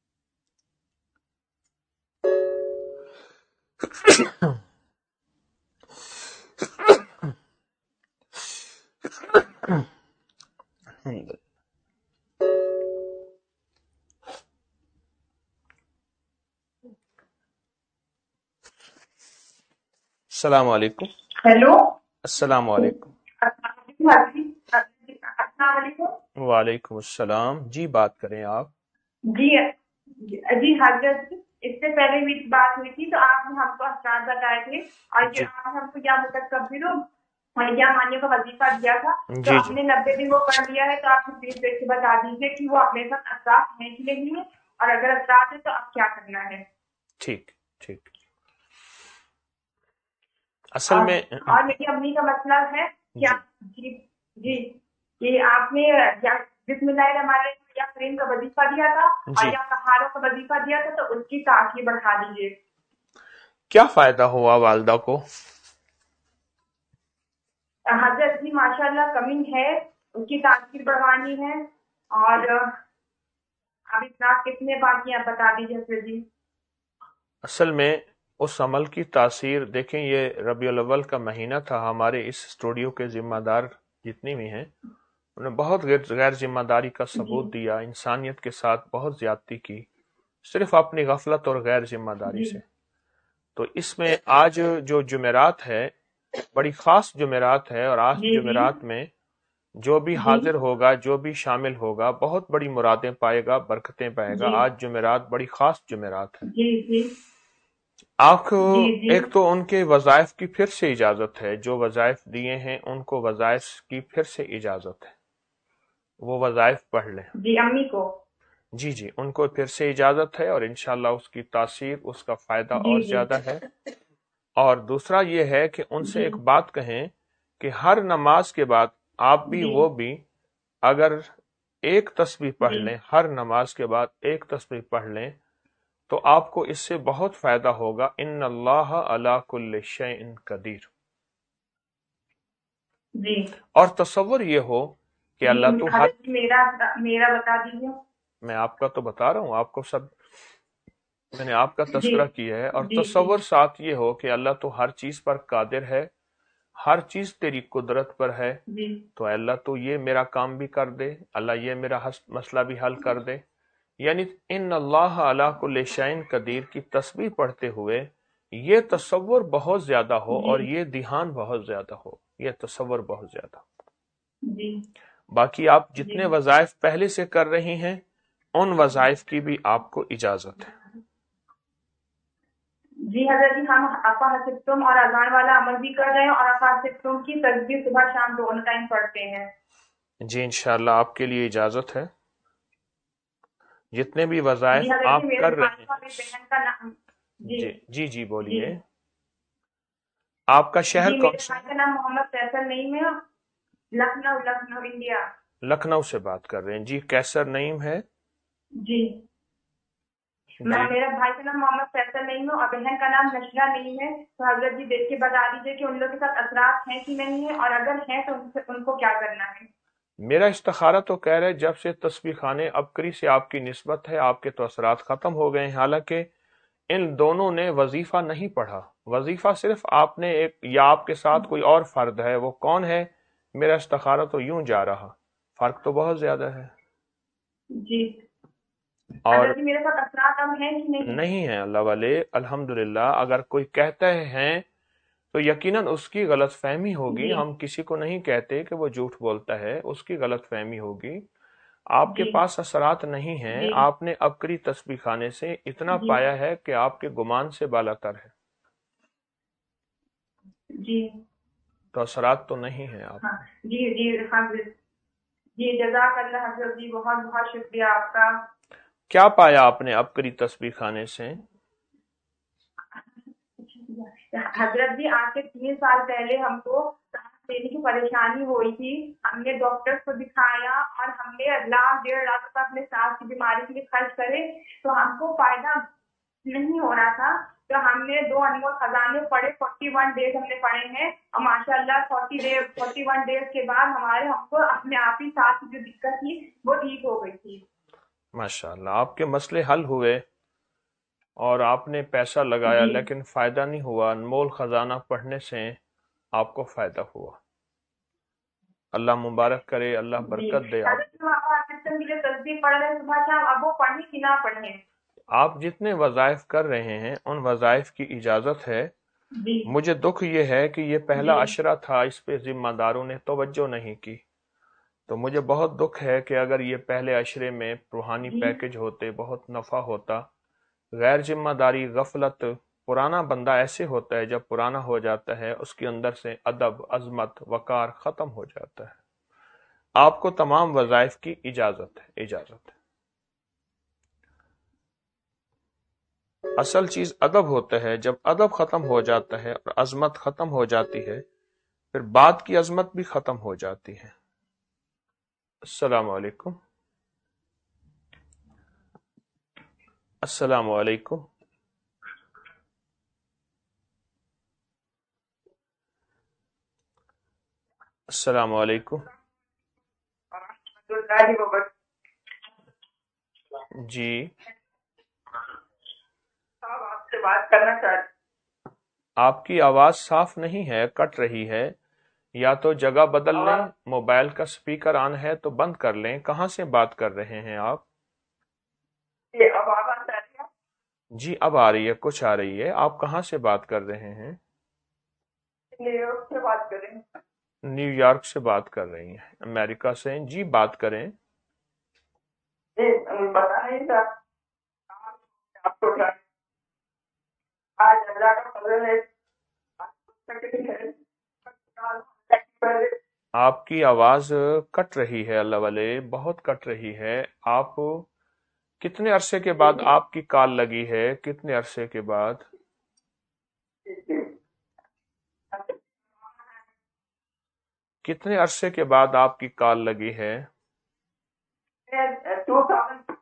السلام علیکم. ہیلو، السلام علیکم. السلام علیکم. وعلیکم السلام. جی بات کریں آپ. جی جی حضرت، اس سے پہلے بھی بات ہوئی تھی تو آپ نے ہم کو اسرار بتائے تھے اور جی آپ نے ہم کو یا متکبر یا مانیہ کا وظیفہ دیا تھا تو جی ہم جی نے 90 دن وہ پڑھ لیا ہے. تو آپ پلیز دیکھ کے بتا دیجیے کہ وہ اپنے ساتھ اثرات ہیں کہ نہیں ہے، اور اگر اثرات ہے تو اب کیا کرنا ہے. ٹھیک ٹھیک. اصل میں اور میری امی کا مسئلہ ہے کہ جی جی کہ آپ نے بسم اللہ الرحمن الرحیم یا کریم کا وظیفہ دیا تھا اور جی یا سہاروں کا وظیفہ دیا تھا تو اس کی تاخیر بڑھا دیجیے. کیا فائدہ ہوا والدہ کو؟ حضرت جی ماشاء اللہ کمی ہے، اس کی تاخیر بڑھوانی ہے. اور اب اتنا کتنے باقی ہیں بتا دیجیے حضرت جی. اصل میں اس عمل کی تاثیر دیکھیں، یہ ربیع الاول کا مہینہ تھا، ہمارے اس اسٹوڈیو کے ذمہ دار جتنی بھی ہیں انہوں نے بہت غیر ذمہ داری کا ثبوت دیا، انسانیت کے ساتھ بہت زیادتی کی صرف اپنی غفلت اور غیر ذمہ داری سے. تو اس میں آج جو جمعرات ہے بڑی خاص جمعرات ہے، اور آج جمعرات میں جو بھی حاضر ہوگا، جو بھی شامل ہوگا، بہت بڑی مرادیں پائے گا، برکتیں پائے گا. آج جمعرات بڑی خاص جمعرات ہے. آپ ایک تو ان کے وظائف کی پھر سے اجازت ہے، جو وظائف دیے ہیں ان کو وظائف کی پھر سے اجازت ہے، وہ وظائف پڑھ لیں. جی امی کو جی جی ان کو پھر سے اجازت ہے، اور انشاءاللہ اس کی تاثیر، اس کا فائدہ اور زیادہ ہے. اور دوسرا یہ ہے کہ ان سے ایک بات کہیں کہ ہر نماز کے بعد آپ بھی وہ بھی اگر ایک تسبیح پڑھ لیں، ہر نماز کے بعد ایک تسبیح پڑھ لیں تو آپ کو اس سے بہت فائدہ ہوگا. ان اللہ علی کل شیء قدیر. اور تصور یہ ہو کہ اللہ تو ہر میرا بتا دیجیے. میں آپ کا تو بتا رہا ہوں، آپ کو سب میں نے آپ کا تذکرہ کیا ہے. اور تصور ساتھ یہ ہو کہ اللہ تو ہر چیز پر قادر ہے، ہر چیز تیری قدرت پر ہے. تو اللہ تو یہ میرا کام بھی کر دے، اللہ یہ میرا مسئلہ بھی حل کر دے. یعنی ان اللہ علی کل شیء قدیر کی تسبیح پڑھتے ہوئے یہ تصور بہت زیادہ ہو اور یہ دھیان بہت زیادہ ہو، یہ تصور بہت زیادہ ہو. باقی آپ جتنے وظائف پہلے سے کر رہی ہیں ان وظائف کی بھی آپ کو اجازت ہے. جی حضرت جی، ہم افا حسبتم اور اذان والا عمل بھی کر رہے ہیں اور افا حسبتم کی تسبیح صبح شام دونوں ٹائم پڑھتے ہیں. جی انشاءاللہ آپ کے لیے اجازت ہے. جتنے بھی وظائف آپ کر رہے ہیں. جی جی بولیے. آپ کا شہر کون سا؟ میرے بھائی کا نام محمد فیصل نعیم ہے، لکھنؤ انڈیا. لکھنؤ سے بات کر رہے ہیں جی. کیسر نعیم ہے؟ جی जी मेरा भाई का नाम मोहम्मद फैसल नहीं है और बहन का नाम नशरा नहीं है, तो हजरत जी देख के बता दीजिए कि उन लोगों के साथ असरात हैं कि नहीं है, और अगर हैं तो उनको क्या करना है। मेरा इस्तिखारा तो कह रहे जब से तस्बीह खाने अबकरी से आपकी निस्बत है आपके तो असरात खत्म हो गए हैं। हालांकि इन दोनों ने वजीफा नहीं पढ़ा, वजीफा सिर्फ आपने एक, या आपके साथ कोई और फर्द है, वो कौन है? मेरा इस्तिखारा तो यूं जा रहा, फर्क तो बहुत ज्यादा है। जी और हजरत जी मेरे साथ असरात अब हैं कि नहीं है? नहीं है अल्लाह वाले, अल्हम्दुलिल्लाह। अगर कोई कहता है तो यकीनन उसकी गलत फहमी होगी, जी हम किसी को नहीं कहते कि वो झूठ बोलता है, उसकी गलत फहमी होगी। आपके जी पास असरात नहीं हैं, जी आपने अबकरी तस्बीह खाने से इतना जी पाया है कि आपके गुमान से बालातर है, जी तो असरात तो नहीं है आप। हाँ जी जी हाँ जी जज़ाकल्लाह हजरत जी, बहुत बहुत शुक्रिया आपका। क्या पाया आपने अबकरी तस्बीह खाने से? हजरत जी आज से 3 साल पहले हमको सांस लेने की परेशानी हुई थी, हमने डॉक्टर्स को दिखाया और हमने लाख 1.5 लाख रुपए अपने सांस की बीमारी के लिए खर्च करे, तो हमको फायदा नहीं हो रहा था। तो हमने 2 अनमोल खजाने पढ़े, 41 डेज हमने पढ़े हैं, और माशाल्लाह 41 डेज के बाद हमको अपने आप ही सांस की जो दिक्कत थी वो ठीक हो गई थी। माशाल्लाह, आपके मसले हल हुए और आपने पैसा लगाया जी लेकिन फायदा नहीं हुआ। अनमोल खजाना पढ़ने से आपको फायदा हुआ। अल्लाह मुबारक करे, अल्लाह जी बरकत दे। आप जो आप सिस्टम के लिए तस्दीक पढ़ रहे हैं सुबह शाम, अब वो पढ़े कि ना पढ़े? आप जितने वज़ाइफ कर रहे हैं उन वज़ाइफ की इजाजत है। जी मुझे दुख ये है कि ये पहला जी अशरा था, इस पे जिम्मेदारों ने तवज्जो नहीं की। तो मुझे बहुत दुख है कि अगर ये पहले अशरे में रूहानी जी पैकेज होते बहुत नफा होता। गैर जिम्मेदारी, गफलत, पुराना बंदा ऐसे होता है जब पुराना हो जाता है उसके अंदर से अदब, अजमत, वकार खत्म हो जाता है। आपको तमाम वज़ाइफ की इजाजत है, इजाजत है। असल चीज अदब होता है, जब अदब खत्म हो जाता है और अजमत खत्म हो जाती है फिर बात की अजमत भी खत्म हो जाती है। अस्सलाम वालेकुम। अस्सलाम वालेकुम। अस्सलाम वालेकुम। जी, आपसे बात करना चाहते। आपकी आवाज साफ नहीं है, कट रही है। या तो जगह बदल लें, मोबाइल का स्पीकर ऑन है तो बंद कर लें। कहाँ से बात कर रहे हैं आप? अब आवाज आ रही है? जी अब आ रही है, कुछ आ रही है। आप कहाँ से बात कर रहे हैं? न्यूयॉर्क से बात करें? न्यूयॉर्क से बात कर रही हैं, अमेरिका से। जी बात करें। जी बता नहीं था आपको क्या आज अल्लाह का फजल है। पहले आपकी आवाज कट रही है अल्लाह वाले, बहुत कट रही है। आप कितने अरसे के बाद आपकी कॉल लगी है? कितने अरसे के बाद? कितने अरसे के बाद आपकी कॉल लगी है? 2000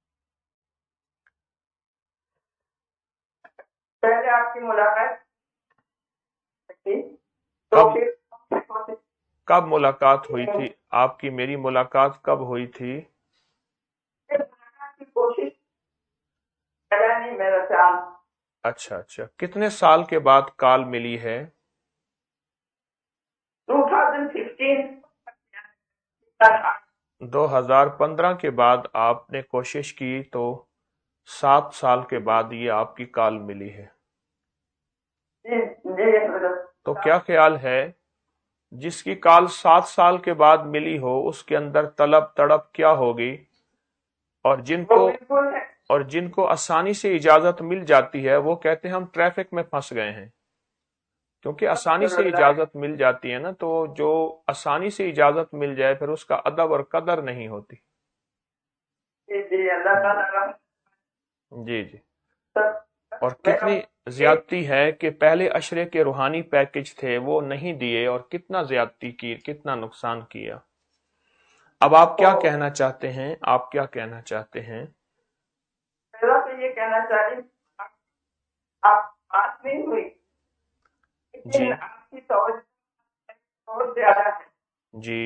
पहले आपकी मुलाकात थी, तो कब फिर कब मुलाकात हुई थी आपकी? मेरी मुलाकात कब हुई थी? मुलाकात की कोशिश करा नहीं मेरा ख्याल। अच्छा अच्छा, कितने साल के बाद कॉल मिली है? 2015 2015 के बाद आपने कोशिश की तो 7 साल के बाद ये आपकी कॉल मिली है। जी जी तो क्या ख्याल है, जिसकी कॉल 7 साल के बाद मिली हो उसके अंदर तलब तड़प क्या होगी? और वो जिनको बिल्कुल और जिनको आसानी से इजाजत मिल जाती है वो कहते हैं हम ट्रैफिक में फंस गए हैं। क्योंकि आसानी से इजाजत मिल जाती है ना, तो जो आसानी से इजाजत मिल जाए फिर उसका अदब और कदर नहीं होती। जी जी अल्लाह ताला जी जी। सब और मेरा कितनी ज्यादती है कि पहले अशरे के रूहानी पैकेज थे वो नहीं दिए, और कितना ज्यादती की, कितना नुकसान किया। अब आप क्या तो कहना चाहते हैं? आप क्या कहना चाहते हैं? मेरा तो ये کہنا چاہ رہی ہوں آپ بات نہیں ہوئی جی لیکن آپ کی توجہ بہت زیادہ ہے. جی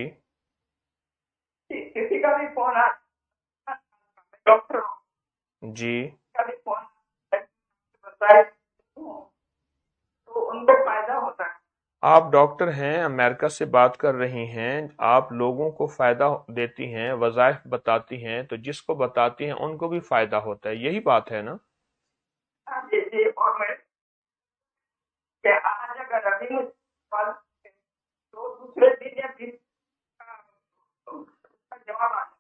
کسی کا بھی فون آتا ڈاکٹر جی کا بھی فون بتائے تو ان کو فائدہ ہوتا ہے. آپ ڈاکٹر ہیں، امریکہ سے بات کر رہی ہیں، آپ لوگوں کو فائدہ دیتی ہیں، وظائف بتاتی ہیں، تو جس کو بتاتی ہیں ان کو بھی فائدہ ہوتا ہے، یہی بات ہے نا؟ جی جی. اور میں کہ آج اگر ابھی تو دوسرے دن یا دن کا جواب آ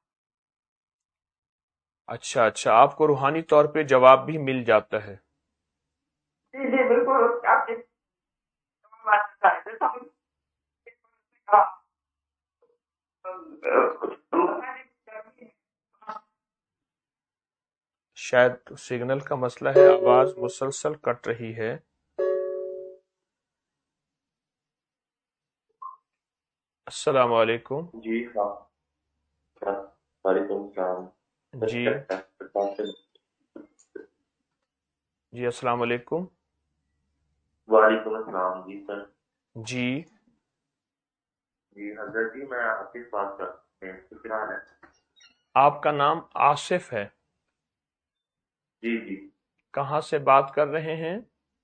اچھا اچھا، آپ کو روحانی طور پہ جواب بھی مل جاتا ہے؟ جی جی بالکل. آپ کے جواب آتا ہے جیسا ہم کہا شاید سگنل کا مسئلہ ہے، آواز مسلسل کٹ رہی ہے. السلام علیکم. جی ہاں. وعلیکم السلام. جی جی السلام علیکم. وعلیکم السلام. جی سر. جی جی حضرت جی میں حافظ بات کرتے ہیں. شکران ہے. آپ کا نام آصف ہے؟ جی جی. کہاں سے بات کر رہے ہیں؟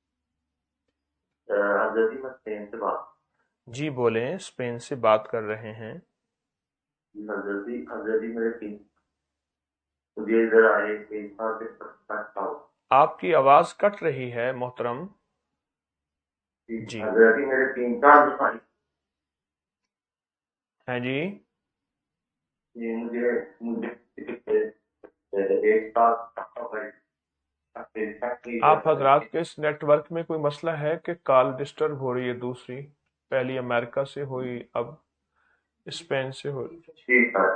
حضرت جی میں اسپین سے بات. جی بولیں، اسپین سے بات کر رہے ہیں. جی حضرت جی میرے تین مجھے ادھر آئے ایک سال سے پڑھتا ہوں. آپ کی آواز کٹ رہی ہے محترم. جی حضرت جی میرے 3 سال دکھائی. ہیں جی. جی مجھے ایک سال آپ حضرات کے اس نیٹ ورک میں کوئی مسئلہ ہے کہ کال ڈسٹرب ہو رہی ہے؟ دوسری پہلی امریکہ سے ہوئی، اب اسپین سے ہوئی. ٹھیک ہے.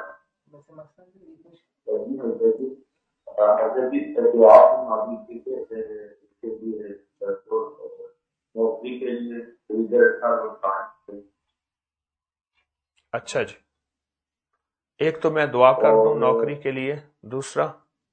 حضرت جی دعا فرمائیے کہ اس کے لیے نوکری کے لیے ادھر اچھا. اچھا جی، ایک تو میں دعا کر دوں اور نوکری کے لیے، دوسرا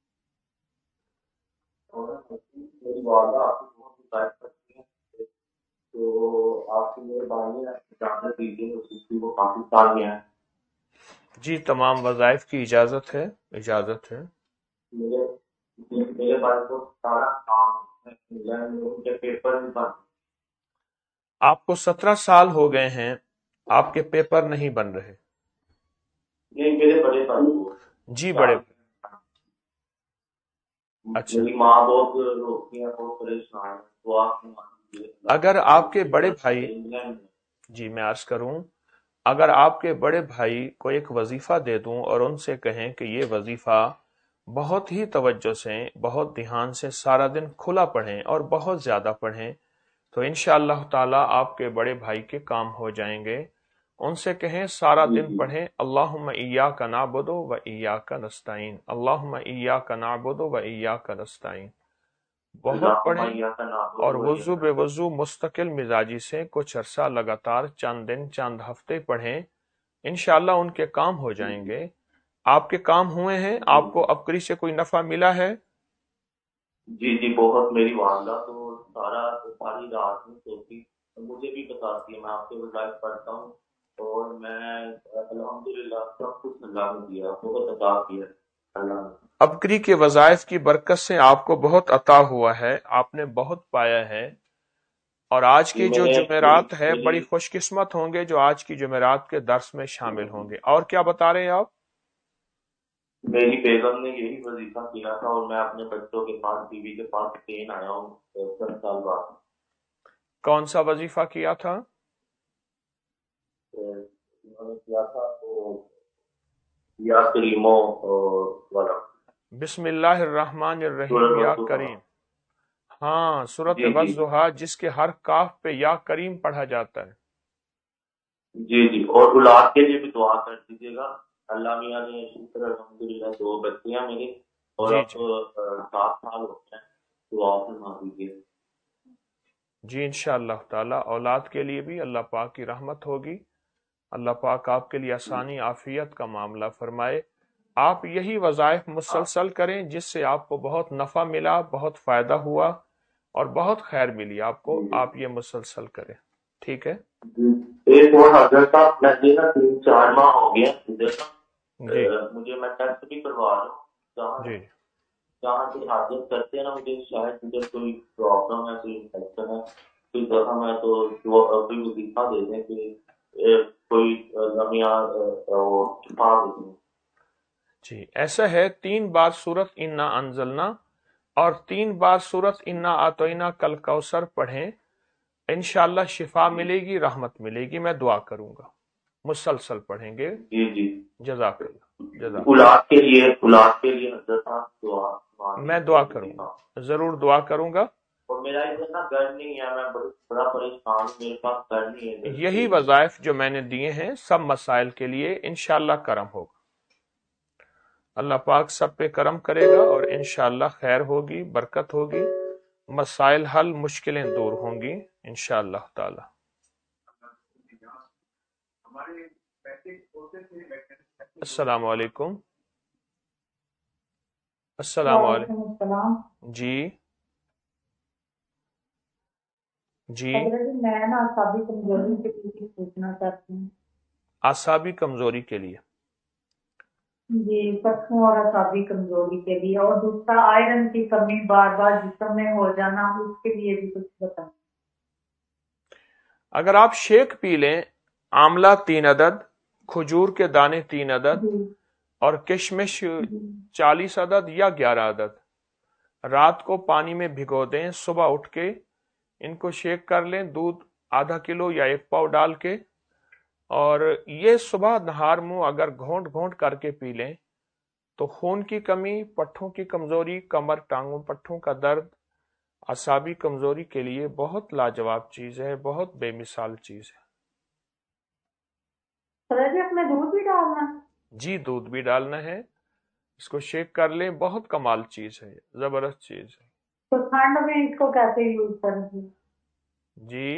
میری والدہ آپ کی بہت شکایت کرتی ہیں تو آپ کی میرے بھائی نے اجازت دیجیے وہ پاکستان میں ہے. جی تمام وظائف کی اجازت ہے، اجازت ہے. میرے بھائی کو سارا کام ملا ہے. ان کے پیپر بھی بند. آپ کو 17 سال ہو گئے ہیں، آپ کے پیپر نہیں بن رہے؟ نہیں میرے بڑے بھائی کو. جی بڑے. اچھا، میری ماں بہت روتی ہیں، بہت پریشان ہے. تو آپ اگر آپ کے بڑے بھائی، جی میں عرض کروں، اگر آپ کے بڑے بھائی کو ایک وظیفہ دے دوں اور ان سے کہیں کہ یہ وظیفہ بہت ہی توجہ سے، بہت دھیان سے سارا دن کھلا پڑھیں اور بہت زیادہ پڑھیں، تو انشاءاللہ تعالی آپ کے بڑے بھائی کے کام ہو جائیں گے. ان سے کہیں سارا دن پڑھیں اللہم ایاک نعبد و ایاک نستعین، اللہم ایاک نعبد و ایاک نستعین، بہت پڑھیں. اور وضو بے وضو مستقل مزاجی سے کچھ عرصہ لگاتار چند دن چند ہفتے پڑھیں، انشاءاللہ ان کے کام ہو جائیں گے. آپ کے کام ہوئے ہیں؟ آپ کو ابکری سے کوئی نفع ملا ہے؟ جی جی بہت. میری والدہ تو ساری رات میں سوتی، مجھے بھی بتاتی ہے. میں آپ کے وظائف پڑھتا ہوں اور میں الحمدللہ سب کچھ اللہ نے دیا، بہت عطا کیا اللہ نے. ابکری کے وظائف کی برکت سے آپ کو بہت عطا ہوا ہے، آپ نے بہت پایا ہے. اور آج جی کی میں جو نے جمعرات ہے میری بڑی خوش قسمت ہوں گے جو آج کی جمعرات کے درس میں شامل ہوں گے. اور کیا بتا رہے ہیں آپ؟ میری بیگم نے یہی وظیفہ کیا تھا اور میں اپنے بچوں کے پاس بیوی کے پاس اسپین آیا ہوں 10 سال بعد. کون سا وظیفہ کیا تھا؟ انہوں نے کیا تھا تو یا کریمو والا بسم اللہ الرحمن الرحیم، سورۃ یا الضحیٰ. کریم. ہاں، سورۃ جی جی والضحیٰ، جس کے ہر کاف پہ یا کریم پڑھا جاتا ہے. جی جی. اور اولاد کے لیے بھی دعا کر دیجیے گا. اللہ میاں نے شکر الحمدللہ 2 بچیاں میری اور جی اب جی 7 سال ہو گئے ہیں. دعا فرما دیجیے. جی انشاءاللہ تعالی اولاد کے لیے بھی اللہ پاک کی رحمت ہوگی. اللہ پاک آپ کے لیے آسانی عافیت کا معاملہ فرمائے. آپ یہی وظائف مسلسل کریں جس سے آپ کو بہت نفع ملا، بہت فائدہ ہوا اور بہت خیر ملی آپ کو، آپ یہ مسلسل کریں، ٹھیک ہے؟ ایک اور حضرت صاحب، میں نا 3-4 ماہ ہو گیا جی مجھے میں ٹیسٹ بھی کروا رہا ہوں، جی جہاں سے حاضر کرتے ہیں نا، مجھے شاید مجھے کوئی پرابلم ہے، کوئی انفیکشن ہے، کوئی زخم ہے، تو کوئی وظیفہ دے دیں کہ کوئی نمیاں وہ چھپا دیں۔ جی ایسا ہے، 3 بار سورت انا انزلنا اور 3 بار سورت انا آتوینا کل کوثر پڑھیں، انشاءاللہ شفا ملے گی، رحمت ملے گی، میں دعا کروں گا، مسلسل پڑھیں گے، جی جی، جزاک اللہ، جزاک اولاد کے لیے حضرت صاحب دعا اللہ، میں دعا کروں گا، ضرور دعا کروں گا۔ اور میرا ادھر نا گھر نہیں ہے، میں بڑا پریشان ہوں، میرے پاس گھر نہیں ہے ادھر۔ یہی وظائف جو میں نے دیے ہیں سب مسائل کے لیے انشاءاللہ کرم ہوگا، اللہ پاک سب پہ کرم کرے گا اور انشاءاللہ خیر ہوگی، برکت ہوگی، مسائل حل، مشکلیں دور ہوں گی انشاءاللہ تعالی۔ السلام علیکم، السلام علیکم، وعلیکم السلام۔ جی جی، حضرت جی، میں نا اعصابی کمزوری کے لیے پوچھنا چاہتی ہوں۔ اعصابی کمزوری کے لیے، جی، پٹھوں اور اعصابی کمزوری کے لیے، اور دوسرا آئرن کی کمی بار بار جسم میں ہو جانا، اس کے لیے بھی کچھ بتائیں۔ اگر آپ شیک پی لیں، آملہ 3 عدد، کھجور کے دانے 3 عدد جی اور کشمش جی 40 عدد یا 11 عدد رات کو پانی میں بھگو دیں، صبح اٹھ کے ان کو شیک کر لیں، دودھ ½ کلو یا 1 پاؤ ڈال کے، اور یہ صبح نہار منہ اگر گھونٹ گھونٹ کر کے پی لیں تو خون کی کمی، پٹھوں کی کمزوری، کمر ٹانگوں پٹھوں کا درد، اعصابی کمزوری کے لیے بہت لاجواب چیز ہے، بہت بے مثال چیز ہے۔ حضرت جی، اس میں دودھ بھی ڈالنا ہے؟ جی دودھ بھی ڈالنا ہے، اس کو شیک کر لیں، بہت کمال چیز ہے، زبردست چیز ہے۔ تو ٹھنڈ میں اس کو کیسے یوز کریں گے؟ جی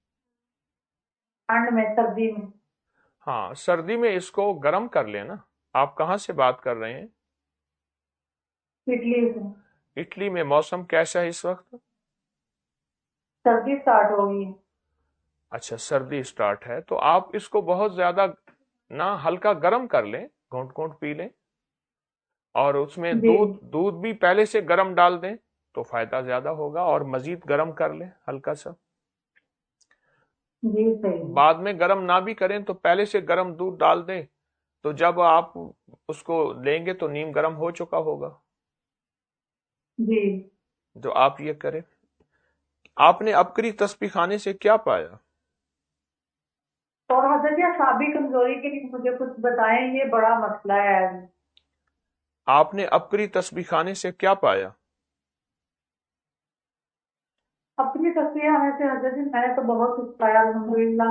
ٹھنڈ میں، سردی میں؟ ہاں، سردی میں اس کو گرم کر لیں نا۔ آپ کہاں سے بات کر رہے ہیں؟ اڈلی سے۔ اٹلی میں موسم کیسا ہے اس وقت؟ سردی سٹارٹ ہوگی۔ اچھا، سردی سٹارٹ ہے تو آپ اس کو بہت زیادہ نہ، ہلکا گرم کر لیں، گھونٹ گھونٹ پی لیں، اور اس میں جی دودھ بھی پہلے سے گرم ڈال دیں تو فائدہ زیادہ ہوگا، اور مزید گرم کر لیں ہلکا سا، جی صحیح۔ بعد میں گرم نہ بھی کریں تو پہلے سے گرم دودھ ڈال دیں، تو جب آپ اس کو لیں گے تو نیم گرم ہو چکا ہوگا، جی جو آپ یہ کریں۔ آپ نے ابکری تسبیح خانے سے کیا پایا؟ اور حضرت جی، اعصابی کمزوری کے لیے مجھے کچھ بتائیں، یہ بڑا مسئلہ ہے۔ آپ نے ابکری تسبیح خانے سے کیا پایا؟ اپنی تصویر آنے سے حضرت جی میں نے تو بہت کچھ پایا الحمدللہ۔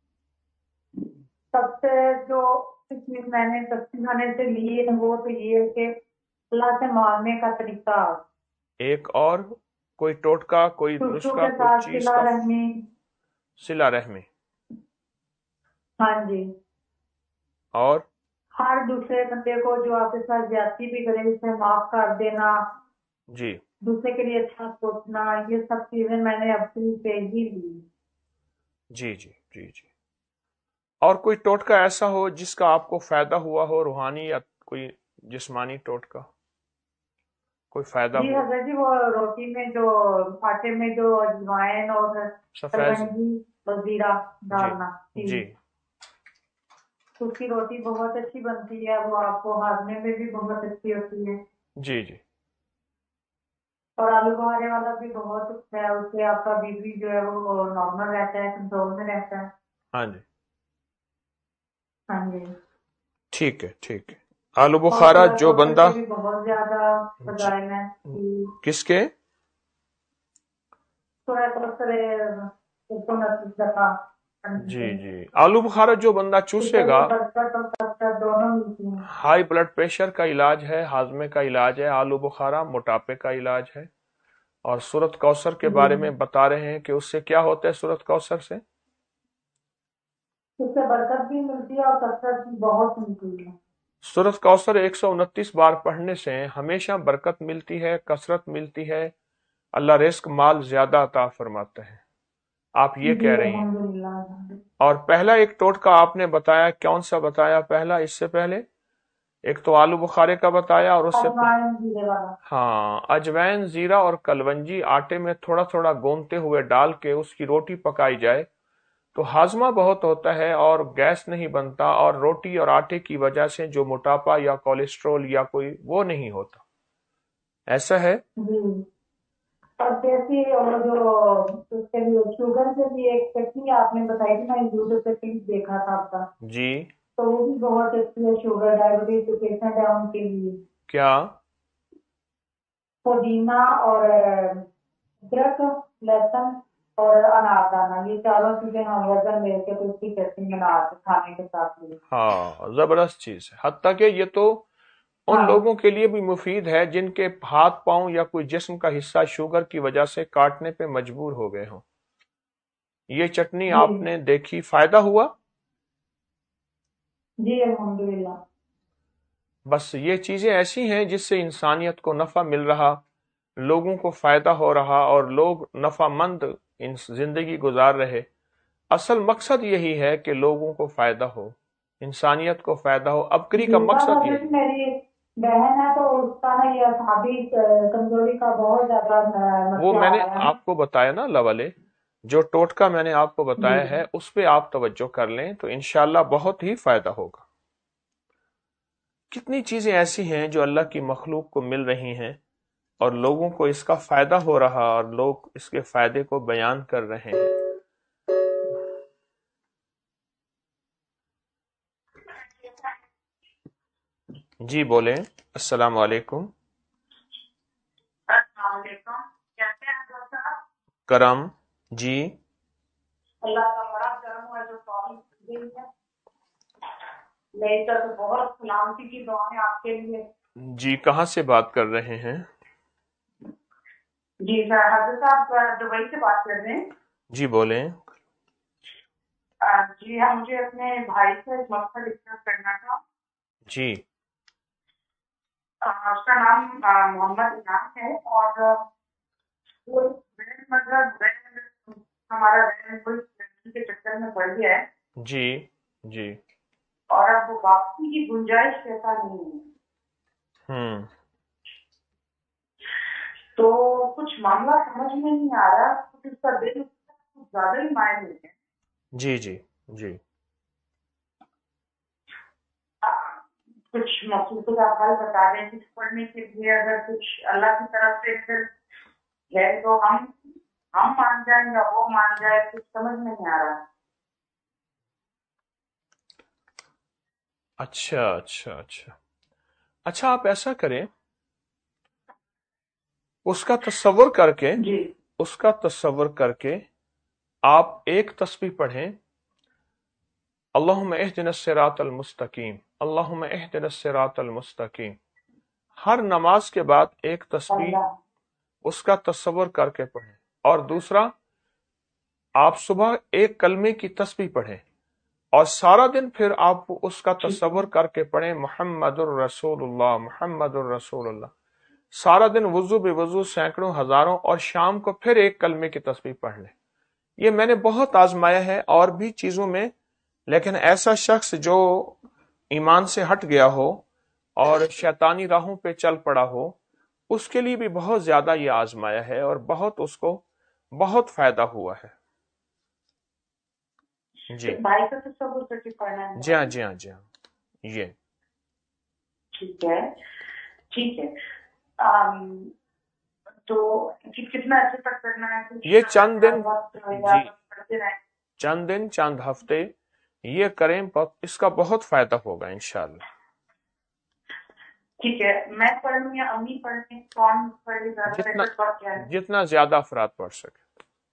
سب سے جو چیز میں نے تصویر آنے سے لی ہے وہ تو یہ ہے کہ اللہ سے مانگنے کا طریقہ، ایک اور کوئی ٹوٹکا، کوئی دوسروں نسخہ، کے کوئی ساتھ چیز صلہ کا؟ رحمی۔ صلہ رحمی، ہاں جی، اور ہر دوسرے بندے کو جو آپ کے ساتھ زیادتی بھی کرے اسے معاف کر دینا، جی دوسرے کے لیے اچھا سوچنا، یہ سب چیزیں میں نے اپنی سے ہی لی۔ جی جی جی جی، اور کوئی ٹوٹکا ایسا ہو جس کا آپ کو فائدہ ہوا ہو، روحانی یا کوئی جسمانی ٹوٹکا، کوئی فائدہ جی ہوا؟ حضرت جی، وہ روٹی میں جو آٹے میں جو اجوائن اور سفید، کلونجی اور زیرہ جی ڈالنا، جی اس کی روٹی بہت اچھی بنتی ہے، وہ آپ کو ہاضمے میں بھی بہت اچھی ہوتی ہے، جی جی اور آلو بخارے والا بھی بہت اچھا ہے، اس سے آپ کا بی پی جو ہے وہ نارمل رہتا ہے، کنٹرول میں رہتا ہے۔ ہاں جی، ہاں جی، ٹھیک ہے ٹھیک ہے۔ آلو اور بخارا سورہ جو کوثر بندہ، کے بھی بہت زیادہ جی فضائل ہیں۔ کس کے؟ سورہ کوثر 129 دفعہ جی جی، آلو بخارا جو بندہ چوسے گا، برکت اور طاقت دونوں ملتی ہیں۔ ہائی بلڈ پریشر کا علاج ہے، ہاضمے کا علاج ہے آلو بخارا، موٹاپے کا علاج ہے۔ اور سورت کوثر کے جی، بارے میں بتا رہے ہیں کہ اس سے کیا ہوتا ہے، سورت کوثر سے اس سے برکت بھی ملتی ہے اور کثرت بھی بہت ملتی ہے۔ सूरत कौसर 129 बार पढ़ने से हमेशा बरकत मिलती है, कसरत मिलती है, अल्लाह रिस्क माल ज्यादा अता फरमाते हैं, आप ये जी कह रही हैं। अल्हम्दुलिल्लाह। और पहला एक टोटका आपने बताया, कौन सा बताया पहला? इससे पहले एक तो आलू बुखारे का बताया, और उससे अजवाइन जीरे वाला। हाँ, अजवैन, जीरा और कलवंजी आटे में थोड़ा थोड़ा गूंथते हुए डाल के उसकी रोटी पकाई जाए तो हाजमा बहुत होता है और गैस नहीं बनता, और रोटी और आटे की वजह से जो मोटापा या कोलेस्ट्रॉल या कोई वो नहीं होता। ऐसा है? जी। और जैसे और जो उसके लिए शुगर के लिए एक चटनी आपने बताई थी, मैं यूट्यूब पे क्लिप देखा था आपका, जी। तो वो भी बहुत अच्छी है, शुगर डायबिटीज जो पेशेंट है उनके लिए। क्या? पुदीना और अदरक, लहसुन और अनारदाना, ये चारों चीजें हम वजन लेके तो उसकी चटनी बना के खाने के साथ लिए। हाँ, जबरदस्त चीज है। हत्ता कि ये तो उन हाँ लोगों के लिए भी मुफीद है जिनके हाथ पांव या कोई जिस्म का हिस्सा शुगर की वजह से काटने पे मजबूर हो गए हों। ये चटनी जी। आपने देखी, फायदा हुआ? जी अल्हम्दुलिल्लाह। बस ये चीजें ऐसी हैं जिससे इंसानियत को नफा मिल रहा, लोगों को फायदा हो रहा और लोग नफामंद इन जिंदगी गुजार रहे। असल मकसद यही है कि लोगों को फायदा हो, इंसानियत को फायदा हो। अबकरी जी का बस मकसद असल यही में है। मेरी बहन है तो उसका ना ये असाबी कमजोरी का बहुत ज्यादा वो मसला आ मैंने रहा है। आपको बताया ना लवले, जो टोटका मैंने आपको जी। बताया है उस पे आप तवज्जो कर लें तो इंशाल्लाह बहुत ही फायदा होगा। कितनी चीजें ऐसी हैं जो अल्लाह की मखलूक को मिल रही हैं और लोगों को इसका फायदा हो रहा और लोग इसके फायदे को बयान कर रहे हैं। जी बोलें। अस्सलाम वालेकुम। अस्सलाम वालेकुम। कैसे हैं डॉक्टर साहब? करम। जी। अल्लाह का बड़ा करम हुआ जो तौफीक दी है। नहीं तो बहुत सलामती की दुआ है आपके लिए। जी, कहाँ से बात कर रहे हैं? जी सर, हाजिर साहब दुबई से बात कर रहे हैं। जी बोलें। जी हाँ, मुझे अपने भाई से एक मसला डिस्कस करना था। जी। उसका नाम मोहम्मद इनाम है और वो हमारा कोई लड़की के चक्कर में पड़ गया है जी। जी। और अब वो वापसी की गुंजाइश कैसा नहीं है। हम्म। तो कुछ मामला समझ में नहीं आ रहा, कुछ उसका दिल कुछ ज्यादा ही मायने में है। जी। जी। जी। कुछ मसरूफियत आप हल बता दें, कुछ पढ़ने के लिए अगर कुछ अल्लाह की तरफ से फिर है तो हम मान जाए या वो मान जाए, कुछ समझ में नहीं आ रहा। अच्छा अच्छा अच्छा। अच्छा, आप ऐसा करें, उसका तसव्वुर करके, जी उसका तसव्वुर करके आप एक तस्बीह पढ़ें, अल्लाहुम्मा इहदिनस सिरातल मुस्तकीम, अल्लाहुम्मा इहदिनस सिरातल मुस्तकीम। हर नमाज के बाद एक तस्बीह अल्लाह। उसका तसव्वुर करके पढ़ें। और दूसरा, आप सुबह एक कलमे की तस्बीह पढ़ें और सारा दिन फिर आप उसका ठीक तसव्वुर है। करके पढ़ें, मुहम्मदुर रसूलुल्लाह, मुहम्मदुर रसूलुल्लाह। सारा दिन वुजू बेवुजू सैकड़ों हजारों, और शाम को फिर एक कलमे की तस्बीह पढ़ लें। ये मैंने बहुत आजमाया है और भी चीजों में, लेकिन ऐसा शख्स जो ईमान से हट गया हो और शैतानी राहों पे चल पड़ा हो, उसके लिए भी बहुत ज्यादा ये आजमाया है और बहुत उसको बहुत फायदा हुआ है। जी। तो भाई का तो सब करके पढ़ना है जी हाँ, मुझे। जी हाँ, जी हाँ। ये ठीक है, ठीक है। अम, तो कितना अच्छे तक करना है, कुछ ये चंद हर दिन, वक्त या जी, बस पढ़ते रहें? चंद दिन चंद हफ्ते ये करें, इसका बहुत फायदा होगा इंशाल्लाह। ठीक है, मैं पढ़ लूँ या अम्मी पढ़ लें, कौन पढ़े, ज्यादा जितना बेहतर पढ़ क्या है? जितना ज्यादा अफराद पढ़ सके।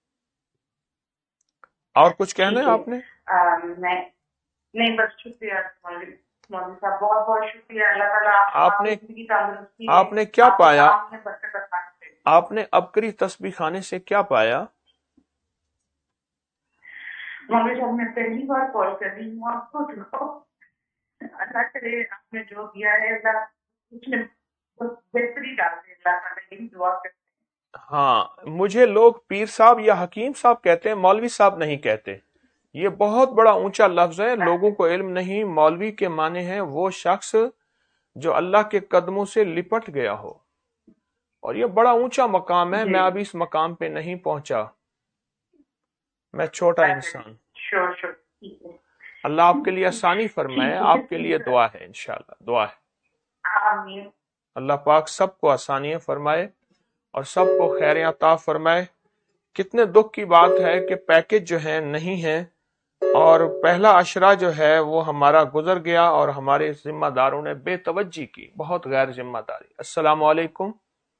और कुछ कहना है ठीक है। आपने? मैं नहीं, बस शुक्रिया मौलवी मौलवी साहब, बहुत बहुत शुक्रिया। अल्लाह ताला आपकी आपने जिंदगी तंदुरुस्ती में, आपने क्या आपके पाया? काम में बरकत अता करे। आपने अबकरी तस्बीह खाने से क्या पाया? मौलवी साहब, मैं पहली बार कॉल कर रही हूँ आपको, तो اللہ کرے آپ نے جو کیا ہے اللہ اس میں بہتری ڈالتے اللہ تعالیٰ یہی دعا کرتے ہاں، مجھے لوگ پیر صاحب یا حکیم صاحب کہتے ہیں، مولوی صاحب نہیں کہتے. یہ بہت بڑا اونچا لفظ ہے، لوگوں کو علم نہیں. مولوی کے معنی ہے وہ شخص جو اللہ کے قدموں سے لپٹ گیا ہو، اور یہ بڑا اونچا مقام ہے. ہیں. میں جی ابھی اس مقام پہ نہیں پہنچا، میں چھوٹا انسان. شور ٹھیک ہے. اللہ آپ کے لیے آسانی فرمائے، آپ کے لیے دعا ہے، انشاءاللہ دعا ہے. آمین. اللہ پاک سب کو آسانیاں فرمائے اور سب کو خیر عطا فرمائے. کتنے دکھ کی بات ہے کہ پیکج جو ہے نہیں ہے، اور پہلا عشرہ جو ہے وہ ہمارا گزر گیا اور ہمارے ذمہ داروں نے بے توجہی کی، بہت غیر ذمہ داری. السلام علیکم.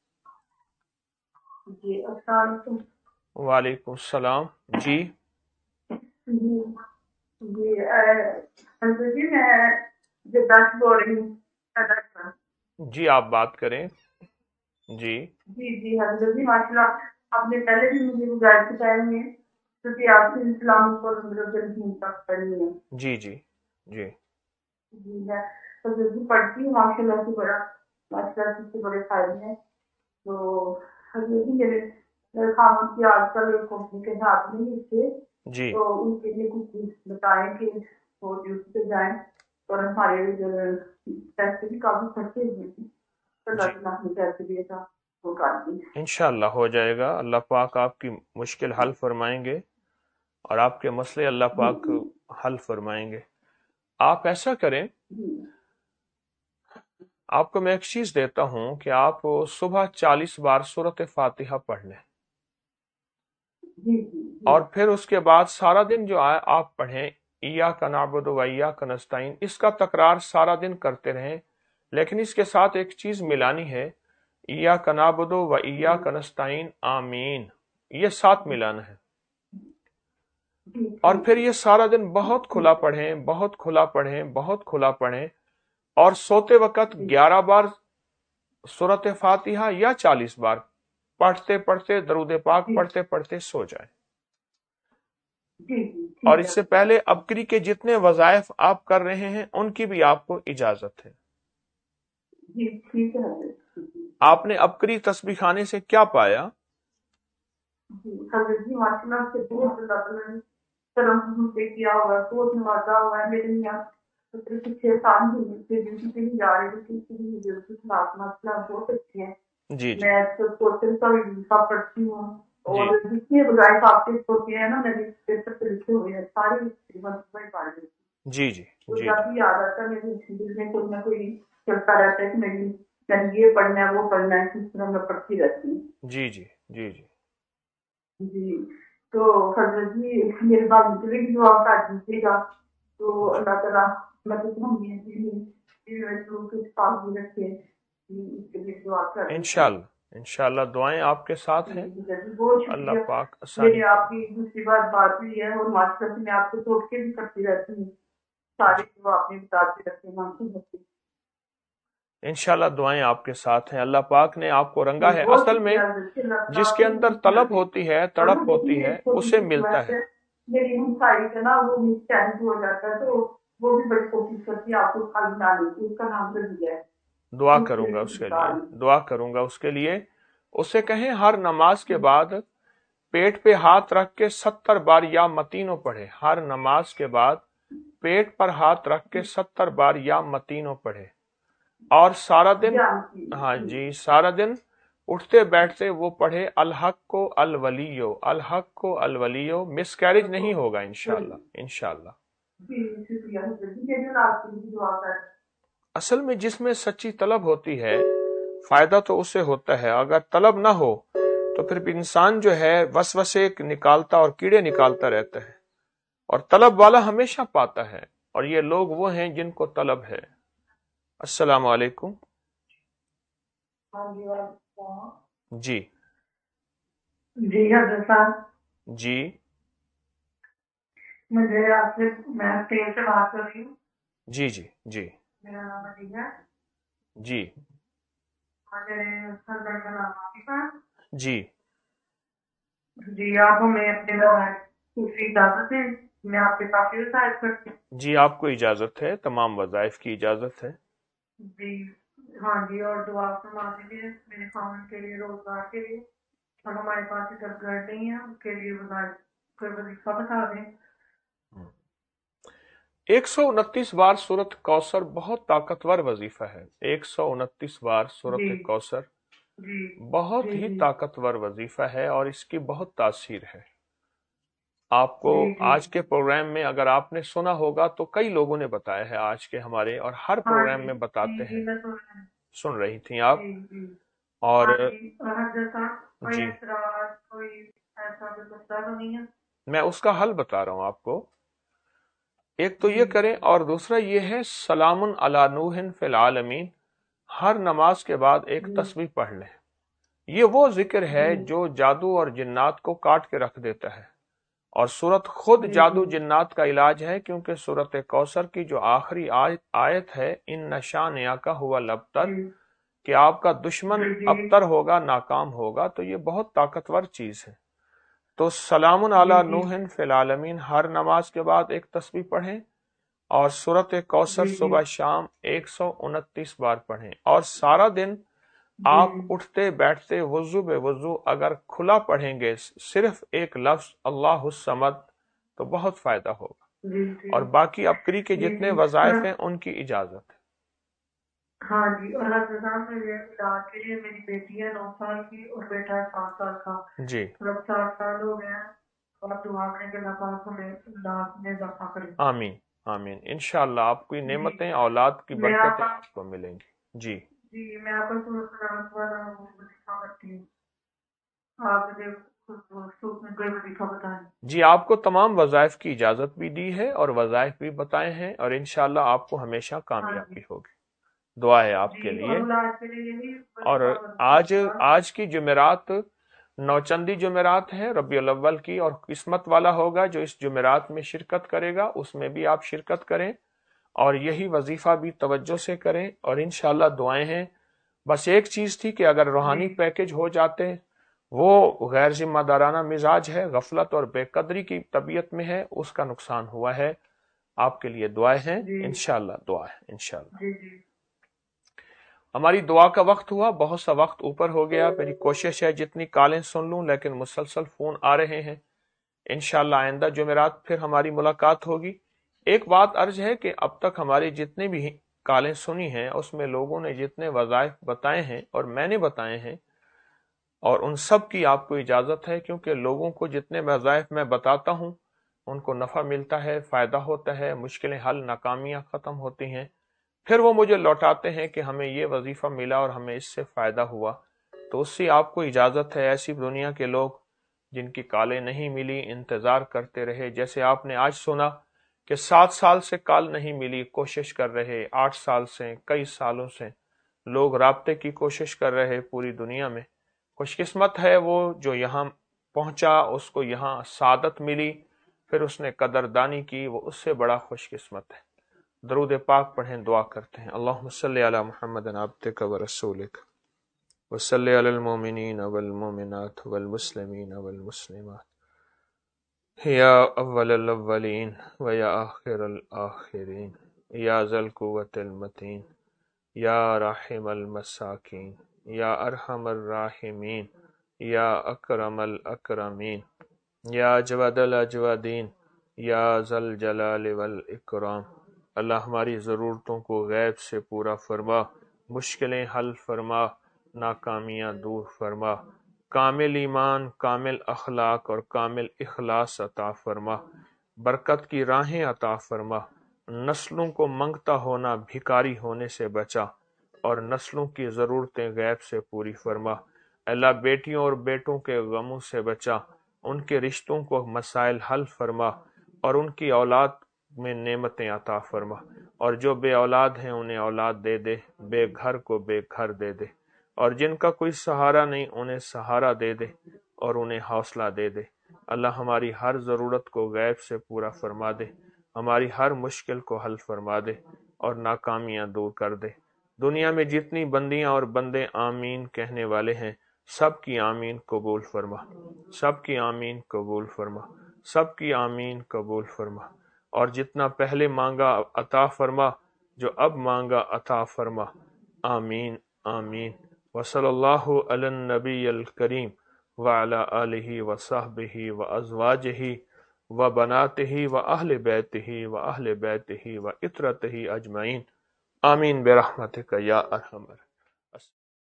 جی السلام علیکم. وعلیکم السلام. جی جی جی حضرت جی میں جدہ سے بول رہی ہوں. جی آپ بات کریں. جی جی جی حضرت جی ماشاء اللہ آپ نے پہلے بھی مجھے گزارش بتائی ہوئی ہے کیونکہ آپ سے اسلام کو تک پڑھنی ہے. جی جی جی جی میں حضرت جی پڑھتی ہوں ماشاء اللہ سے بڑا ماشاء اللہ سے بڑے فائدے ہیں. تو حضرت جی میرے خامن کی آج کل ایک کمپنی کے ساتھ میں اس سے جی تو ان کے لیے کچھ بتائیں کہ وہ ڈیوٹی پہ جائیں اور ہمارے پیسے بھی کافی خرچے ہوئے تھے تو جی 10 لاکھ میں پیسے دیے تھا وہ کر دی. انشاءاللہ ہو جائے گا. اللہ پاک آپ کی مشکل حل فرمائیں گے اور آپ کے مسئلے اللہ پاک حل فرمائیں گے. آپ ایسا کریں، آپ کو میں ایک چیز دیتا ہوں کہ آپ صبح 40 بار سورۃ فاتحہ پڑھ لیں، اور پھر اس کے بعد سارا دن جو آئے آپ پڑھیں ایاک نعبد و ایاک نستعین. اس کا تکرار سارا دن کرتے رہیں، لیکن اس کے ساتھ ایک چیز ملانی ہے، ایاک نعبد و ایاک نستعین آمین، یہ ساتھ ملانا ہے. اور پھر یہ سارا دن بہت کھلا پڑھیں، بہت کھلا پڑھیں، بہت کھلا پڑھیں، اور سوتے وقت 11 بار سورۃ فاتحہ یا 40 بار پڑھتے پڑھتے درود پاک پڑھتے پڑھتے سو جائیں. اور اس سے پہلے ابکری کے جتنے وظائف آپ کر رہے ہیں ان کی بھی آپ کو اجازت ہے. آپ نے ابکری تسبیح خانے سے کیا پایا؟ حضرت جی ماشاء اللہ سے بہت اللہ تعالیٰ نے کرم سے کیا ہوا ہے، بہت نوازا ہوا ہے. میرے میاں 6-7 مہینے سے ڈیوٹی پہ نہیں جا رہے تھے، اس لیے ڈیوٹی ماشاء اللہ بہت اچھے ہیں. جی جی میں سوشل کا بھی حصہ پڑھتی ہوں جی اور جتنے وظائف آپ کے ہوتے ہیں نا میں نے پیپر پہ لکھے ہوئے ہیں سارے صبح ہی پڑھ لیتی ہوں. جی جی تو جی جب بھی یاد آتا ہے میرے دل میں کوئی نہ کوئی چلتا رہتا ہے کہ میں یہ پڑھنا ہے وہ پڑھنا ہے، اس طرح میں پڑھتی رہتی ہوں. جی جی جی جی جی تو حضرت جی میرے بھائی کے لیے بھی دعا کر دیجیے گا تو اللہ تعالیٰ رکھے اس کے لیے دعا کر انشاءاللہ انشاءاللہ دعائیں آپ کے ساتھ ہیں. بہت اللہ شکریہ. پاک آسانی میری آپ کی دوسری بات ہوئی ہے اور ماشاء اللہ سے میں آپ کو توڑ کے بھی کرتی رہتی ہوں سارے جو آپ نے بتاتے رہتے ہیں. انشاءاللہ دعائیں آپ کے ساتھ ہیں. اللہ پاک نے آپ کو رنگا ہے. بہت اصل میں شکریہ حضرت اللہ تعالیٰ جس آپ کے کو اندر خوش طلب رکھے. ہوتی ہے، اور تڑپ دیکھیے ہوتی ہے، ایک چھوٹی اسے سی ملتا بات ہے. ہے میری ہمسائی کا نا وہ مسٹینڈ ہو جاتا ہے تو وہ بھی بڑی کوشش کرتی ہے آپ کو کھال بنانے کی. اس کا نام کر دیا ہے. دعا کروں گا اس کے لیے، دعا کروں گا اس کے لیے. اسے کہیں ہر نماز کے بعد پیٹ پہ ہاتھ رکھ کے 70 بار یا متینوں پڑھے. ہر نماز کے بعد پیٹ پر ہاتھ رکھ کے 70 بار یا متینوں پڑھے، اور سارا دن، ہاں جی، سارا دن اٹھتے بیٹھتے وہ پڑھے الحق کو الولیو، الحق کو الولیو. مس کیریج نہیں ہوگا انشاءاللہ انشاءاللہ. اصل میں جس میں سچی طلب ہوتی ہے فائدہ تو اسے ہوتا ہے. اگر طلب نہ ہو تو پھر انسان جو ہے وسوسے نکالتا اور کیڑے نکالتا رہتا ہے، اور طلب والا ہمیشہ پاتا ہے، اور یہ لوگ وہ ہیں جن کو طلب ہے. السلام علیکم. جی جی حضرت صاحب جی مجھے آپ سے میں تیل سے بات کر رہی ہوں. جی جی جی میرا نام عدیہ ہے جی اور میرے ہسبینڈ کا نام عاطف ہے. جی جی آپ ہمیں اپنے دوسری اجازت ہے मैं आपके काफी वसाइल करती हूँ। जी आपको इजाजत है, तमाम वज़ाइफ की इजाजत है। जी हाँ जी, और दुआ फरमा दीजिए मेरे खामन के लिए, रोजगार के लिए, और हमारे पास इधर घर नहीं है, उसके लिए वसाइल कोई वजीफा बता दें। 129 बार सूरत कौसर बहुत ताकतवर वजीफा है। 129 बार सूरत जी कौसर जी बहुत जी ही जी ताकतवर वजीफा है और इसकी बहुत तासीर है। आपको जी जी। आज के प्रोग्राम में अगर आपने सुना होगा तो कई लोगों ने बताया है आज के हमारे, और हर हाँ प्रोग्राम जी में जी बताते जी, हैं। मैं सुन रही हूँ। सुन रही थी आप? जी जी और हाँ जी, और हर जैसा कोई जी ऐतराज, कोई ऐसा कोई मसला तो नहीं है? मैं उसका हल बता रहा हूं आपको। एक तो जी ये करें, और दूसरा ये है सलामुन अला नूहिन फिल आलमीन। हर नमाज के बाद एक जी तस्बीह पढ़ लें। ये वो जिक्र है जी जो जादू और जिन्नात को काट के रख देता है, और सूरत खुद जी जी जादू जिन्नात का इलाज है, क्योंकि सूरत कौसर की जो आखिरी आयत है, इन नशानिया का हुआ लबतर, जी कि आपका दुश्मन जी जी अबतर होगा, नाकाम होगा, तो ये बहुत ताकतवर चीज है। तो सलामुन जी अला जी नूहिन फिल आलमीन हर नमाज के बाद एक तस्बीह पढ़ें, और सूरत कौसर जी जी सुबह शाम 129 बार पढ़ें, और सारा दिन जी आप उठते बैठते वजू बेवजू अगर खुला पढ़ेंगे सिर्फ एक लफ्ज अल्लाहुस समद, तो बहुत फायदा होगा। जी जी और बाकी अपकरी के जी जितने जी। वज़ाइफ और हैं उनकी इजाजत है। हाँ जी, और हजरत साहब मेरे इलाज के लिए, मेरी बेटी है 9 साल की और बेटा है 7 साल का, जी मतलब 7 साल हो गए हैं। तो आप दुआ करें कि अल्लाह पाक हमें इलाज में इजाफा करे। आमीन आमीन। इंशाअल्लाह आपकी जी नेमतें, औलाद की मैं बरकतें आपका आपको मिलेंगी। जी जी मैं आपका सूरत वाला वो वजीफा करती हूँ। आप मुझे कोई वजीफा बताएं। जी आपको तमाम वज़ाइफ की इजाजत भी दी है और वज़ाइफ भी बताए हैं, और इंशाअल्लाह आपको हमेशा हाँ जी कामयाबी होगी। दुआ है आपके जी, और लिए। इलाज के लिए यही और वजीफा आज था। आज की जुमेरात नौचंदी जुमेरात है रबीउल अव्वल की, और किस्मत वाला होगा जो इस जुमेरात में शिरकत करेगा, उसमें भी आप शिरकत करें और यही वजीफा भी तवज्जो से करें, और इंशाअल्लाह दुआएं हैं। बस एक चीज थी कि अगर जी रूहानी पैकेज हो जाते, वो गैर जिम्मेदाराना मिजाज है, गफलत और बेकदरी की तबीयत में है, उसका नुकसान हुआ है। आपके लिए दुआएं हैं, जी इंशाअल्लाह दुआ है इंशाअल्लाह। जी जी हमारी दुआ का वक्त हुआ, बहुत सा वक्त ऊपर हो गया। मेरी कोशिश है जितनी कॉलें सुन लूं, लेकिन मुसलसल फोन आ रहे हैं। इंशाअल्लाह आइंदा जुमेरात फिर हमारी मुलाकात होगी। एक बात अर्ज है कि अब तक हमारी जितनी भी कॉलें सुनी हैं उसमें लोगों ने जितने वज़ाइफ बताए हैं और मैंने बताए हैं, और उन सब की आपको इजाजत है, क्योंकि लोगों को जितने वज़ाइफ मैं बताता हूं उनको नफा मिलता है, फायदा होता है, मुश्किलें हल, नाकामियां खत्म होती हैं। फिर वो मुझे लौटाते हैं कि हमें ये वजीफा मिला और हमें इससे फायदा हुआ। तो उससे आपको इजाजत है। ऐसी दुनिया के लोग जिनकी कालें नहीं मिली, इंतजार करते रहे, जैसे आपने आज सुना कि 7 साल से काल नहीं मिली, कोशिश कर रहे, 8 साल से, कई सालों से लोग राब्ते की कोशिश कर रहे पूरी दुनिया में। खुशकिस्मत है वो जो यहाँ पहुंचा, उसको यहाँ सादत मिली, फिर उसने कदरदानी की, वो उससे बड़ा खुशकिस्मत है। दरूद पाक पढ़ें, दुआ करते हैं। अल्लाहुम्मा सल्लि अला मुहम्मदिन अब्दिका व रसूलिक व सल्लि अलल मोमिनीन वल मोमिनात वल मुस्लिमीन वल मुस्लिमात या अव्वलल अव्वलीन व या आखिरल आखिरीन या ज़ल कुव्वतिल मतीन या राहिमल मसाकीन या अरहमर राहिमीन या अकरमल अकरमीन या अजवदल अजवदीन या ज़ल जलाल वल इकराम। अल्लाह हमारी ज़रूरतों को गैब से पूरा फरमा, मुश्किलें हल फरमा, नाकामियां दूर फरमा, कामिल ईमान, कामिल अखलाक और कामिल इखलास अता फरमा, बरकत की राहें अता फरमा, नस्लों को मंगता होना, भिखारी होने से बचा, और नस्लों की ज़रूरतें गैब से पूरी फरमा। अल्लाह बेटियों और बेटों के गमों से बचा, उनके रिश्तों को मसाइल हल फरमा, और उनकी औलाद में नेमतें अता फरमा, और जो बे औलाद हैं उन्हें औलाद दे दे, बेघर को बेघर दे दे, और जिनका कोई सहारा नहीं उन्हें सहारा दे दे, और उन्हें हौसला दे दे। अल्लाह हमारी हर ज़रूरत को गैब से पूरा फरमा दे, हमारी हर मुश्किल को हल फरमा दे, और नाकामियां दूर कर दे। दुनिया में जितनी बंदियां और बंदे आमीन कहने वाले हैं, सब की आमीन कबूल फरमा, सब की आमीन कबूल फरमा, سب کی آمین قبول فرما، اور جتنا پہلے مانگا عطا فرما، جو اب مانگا عطا فرما، آمین آمین۔ وصلی اللہ علی النبی الکریم وعلی آلہ وصحبہ وازواجہ وبناتہ واہل بیتہ وعطرتہ اجمعین، آمین برحمتک یا ارحم الراحمین۔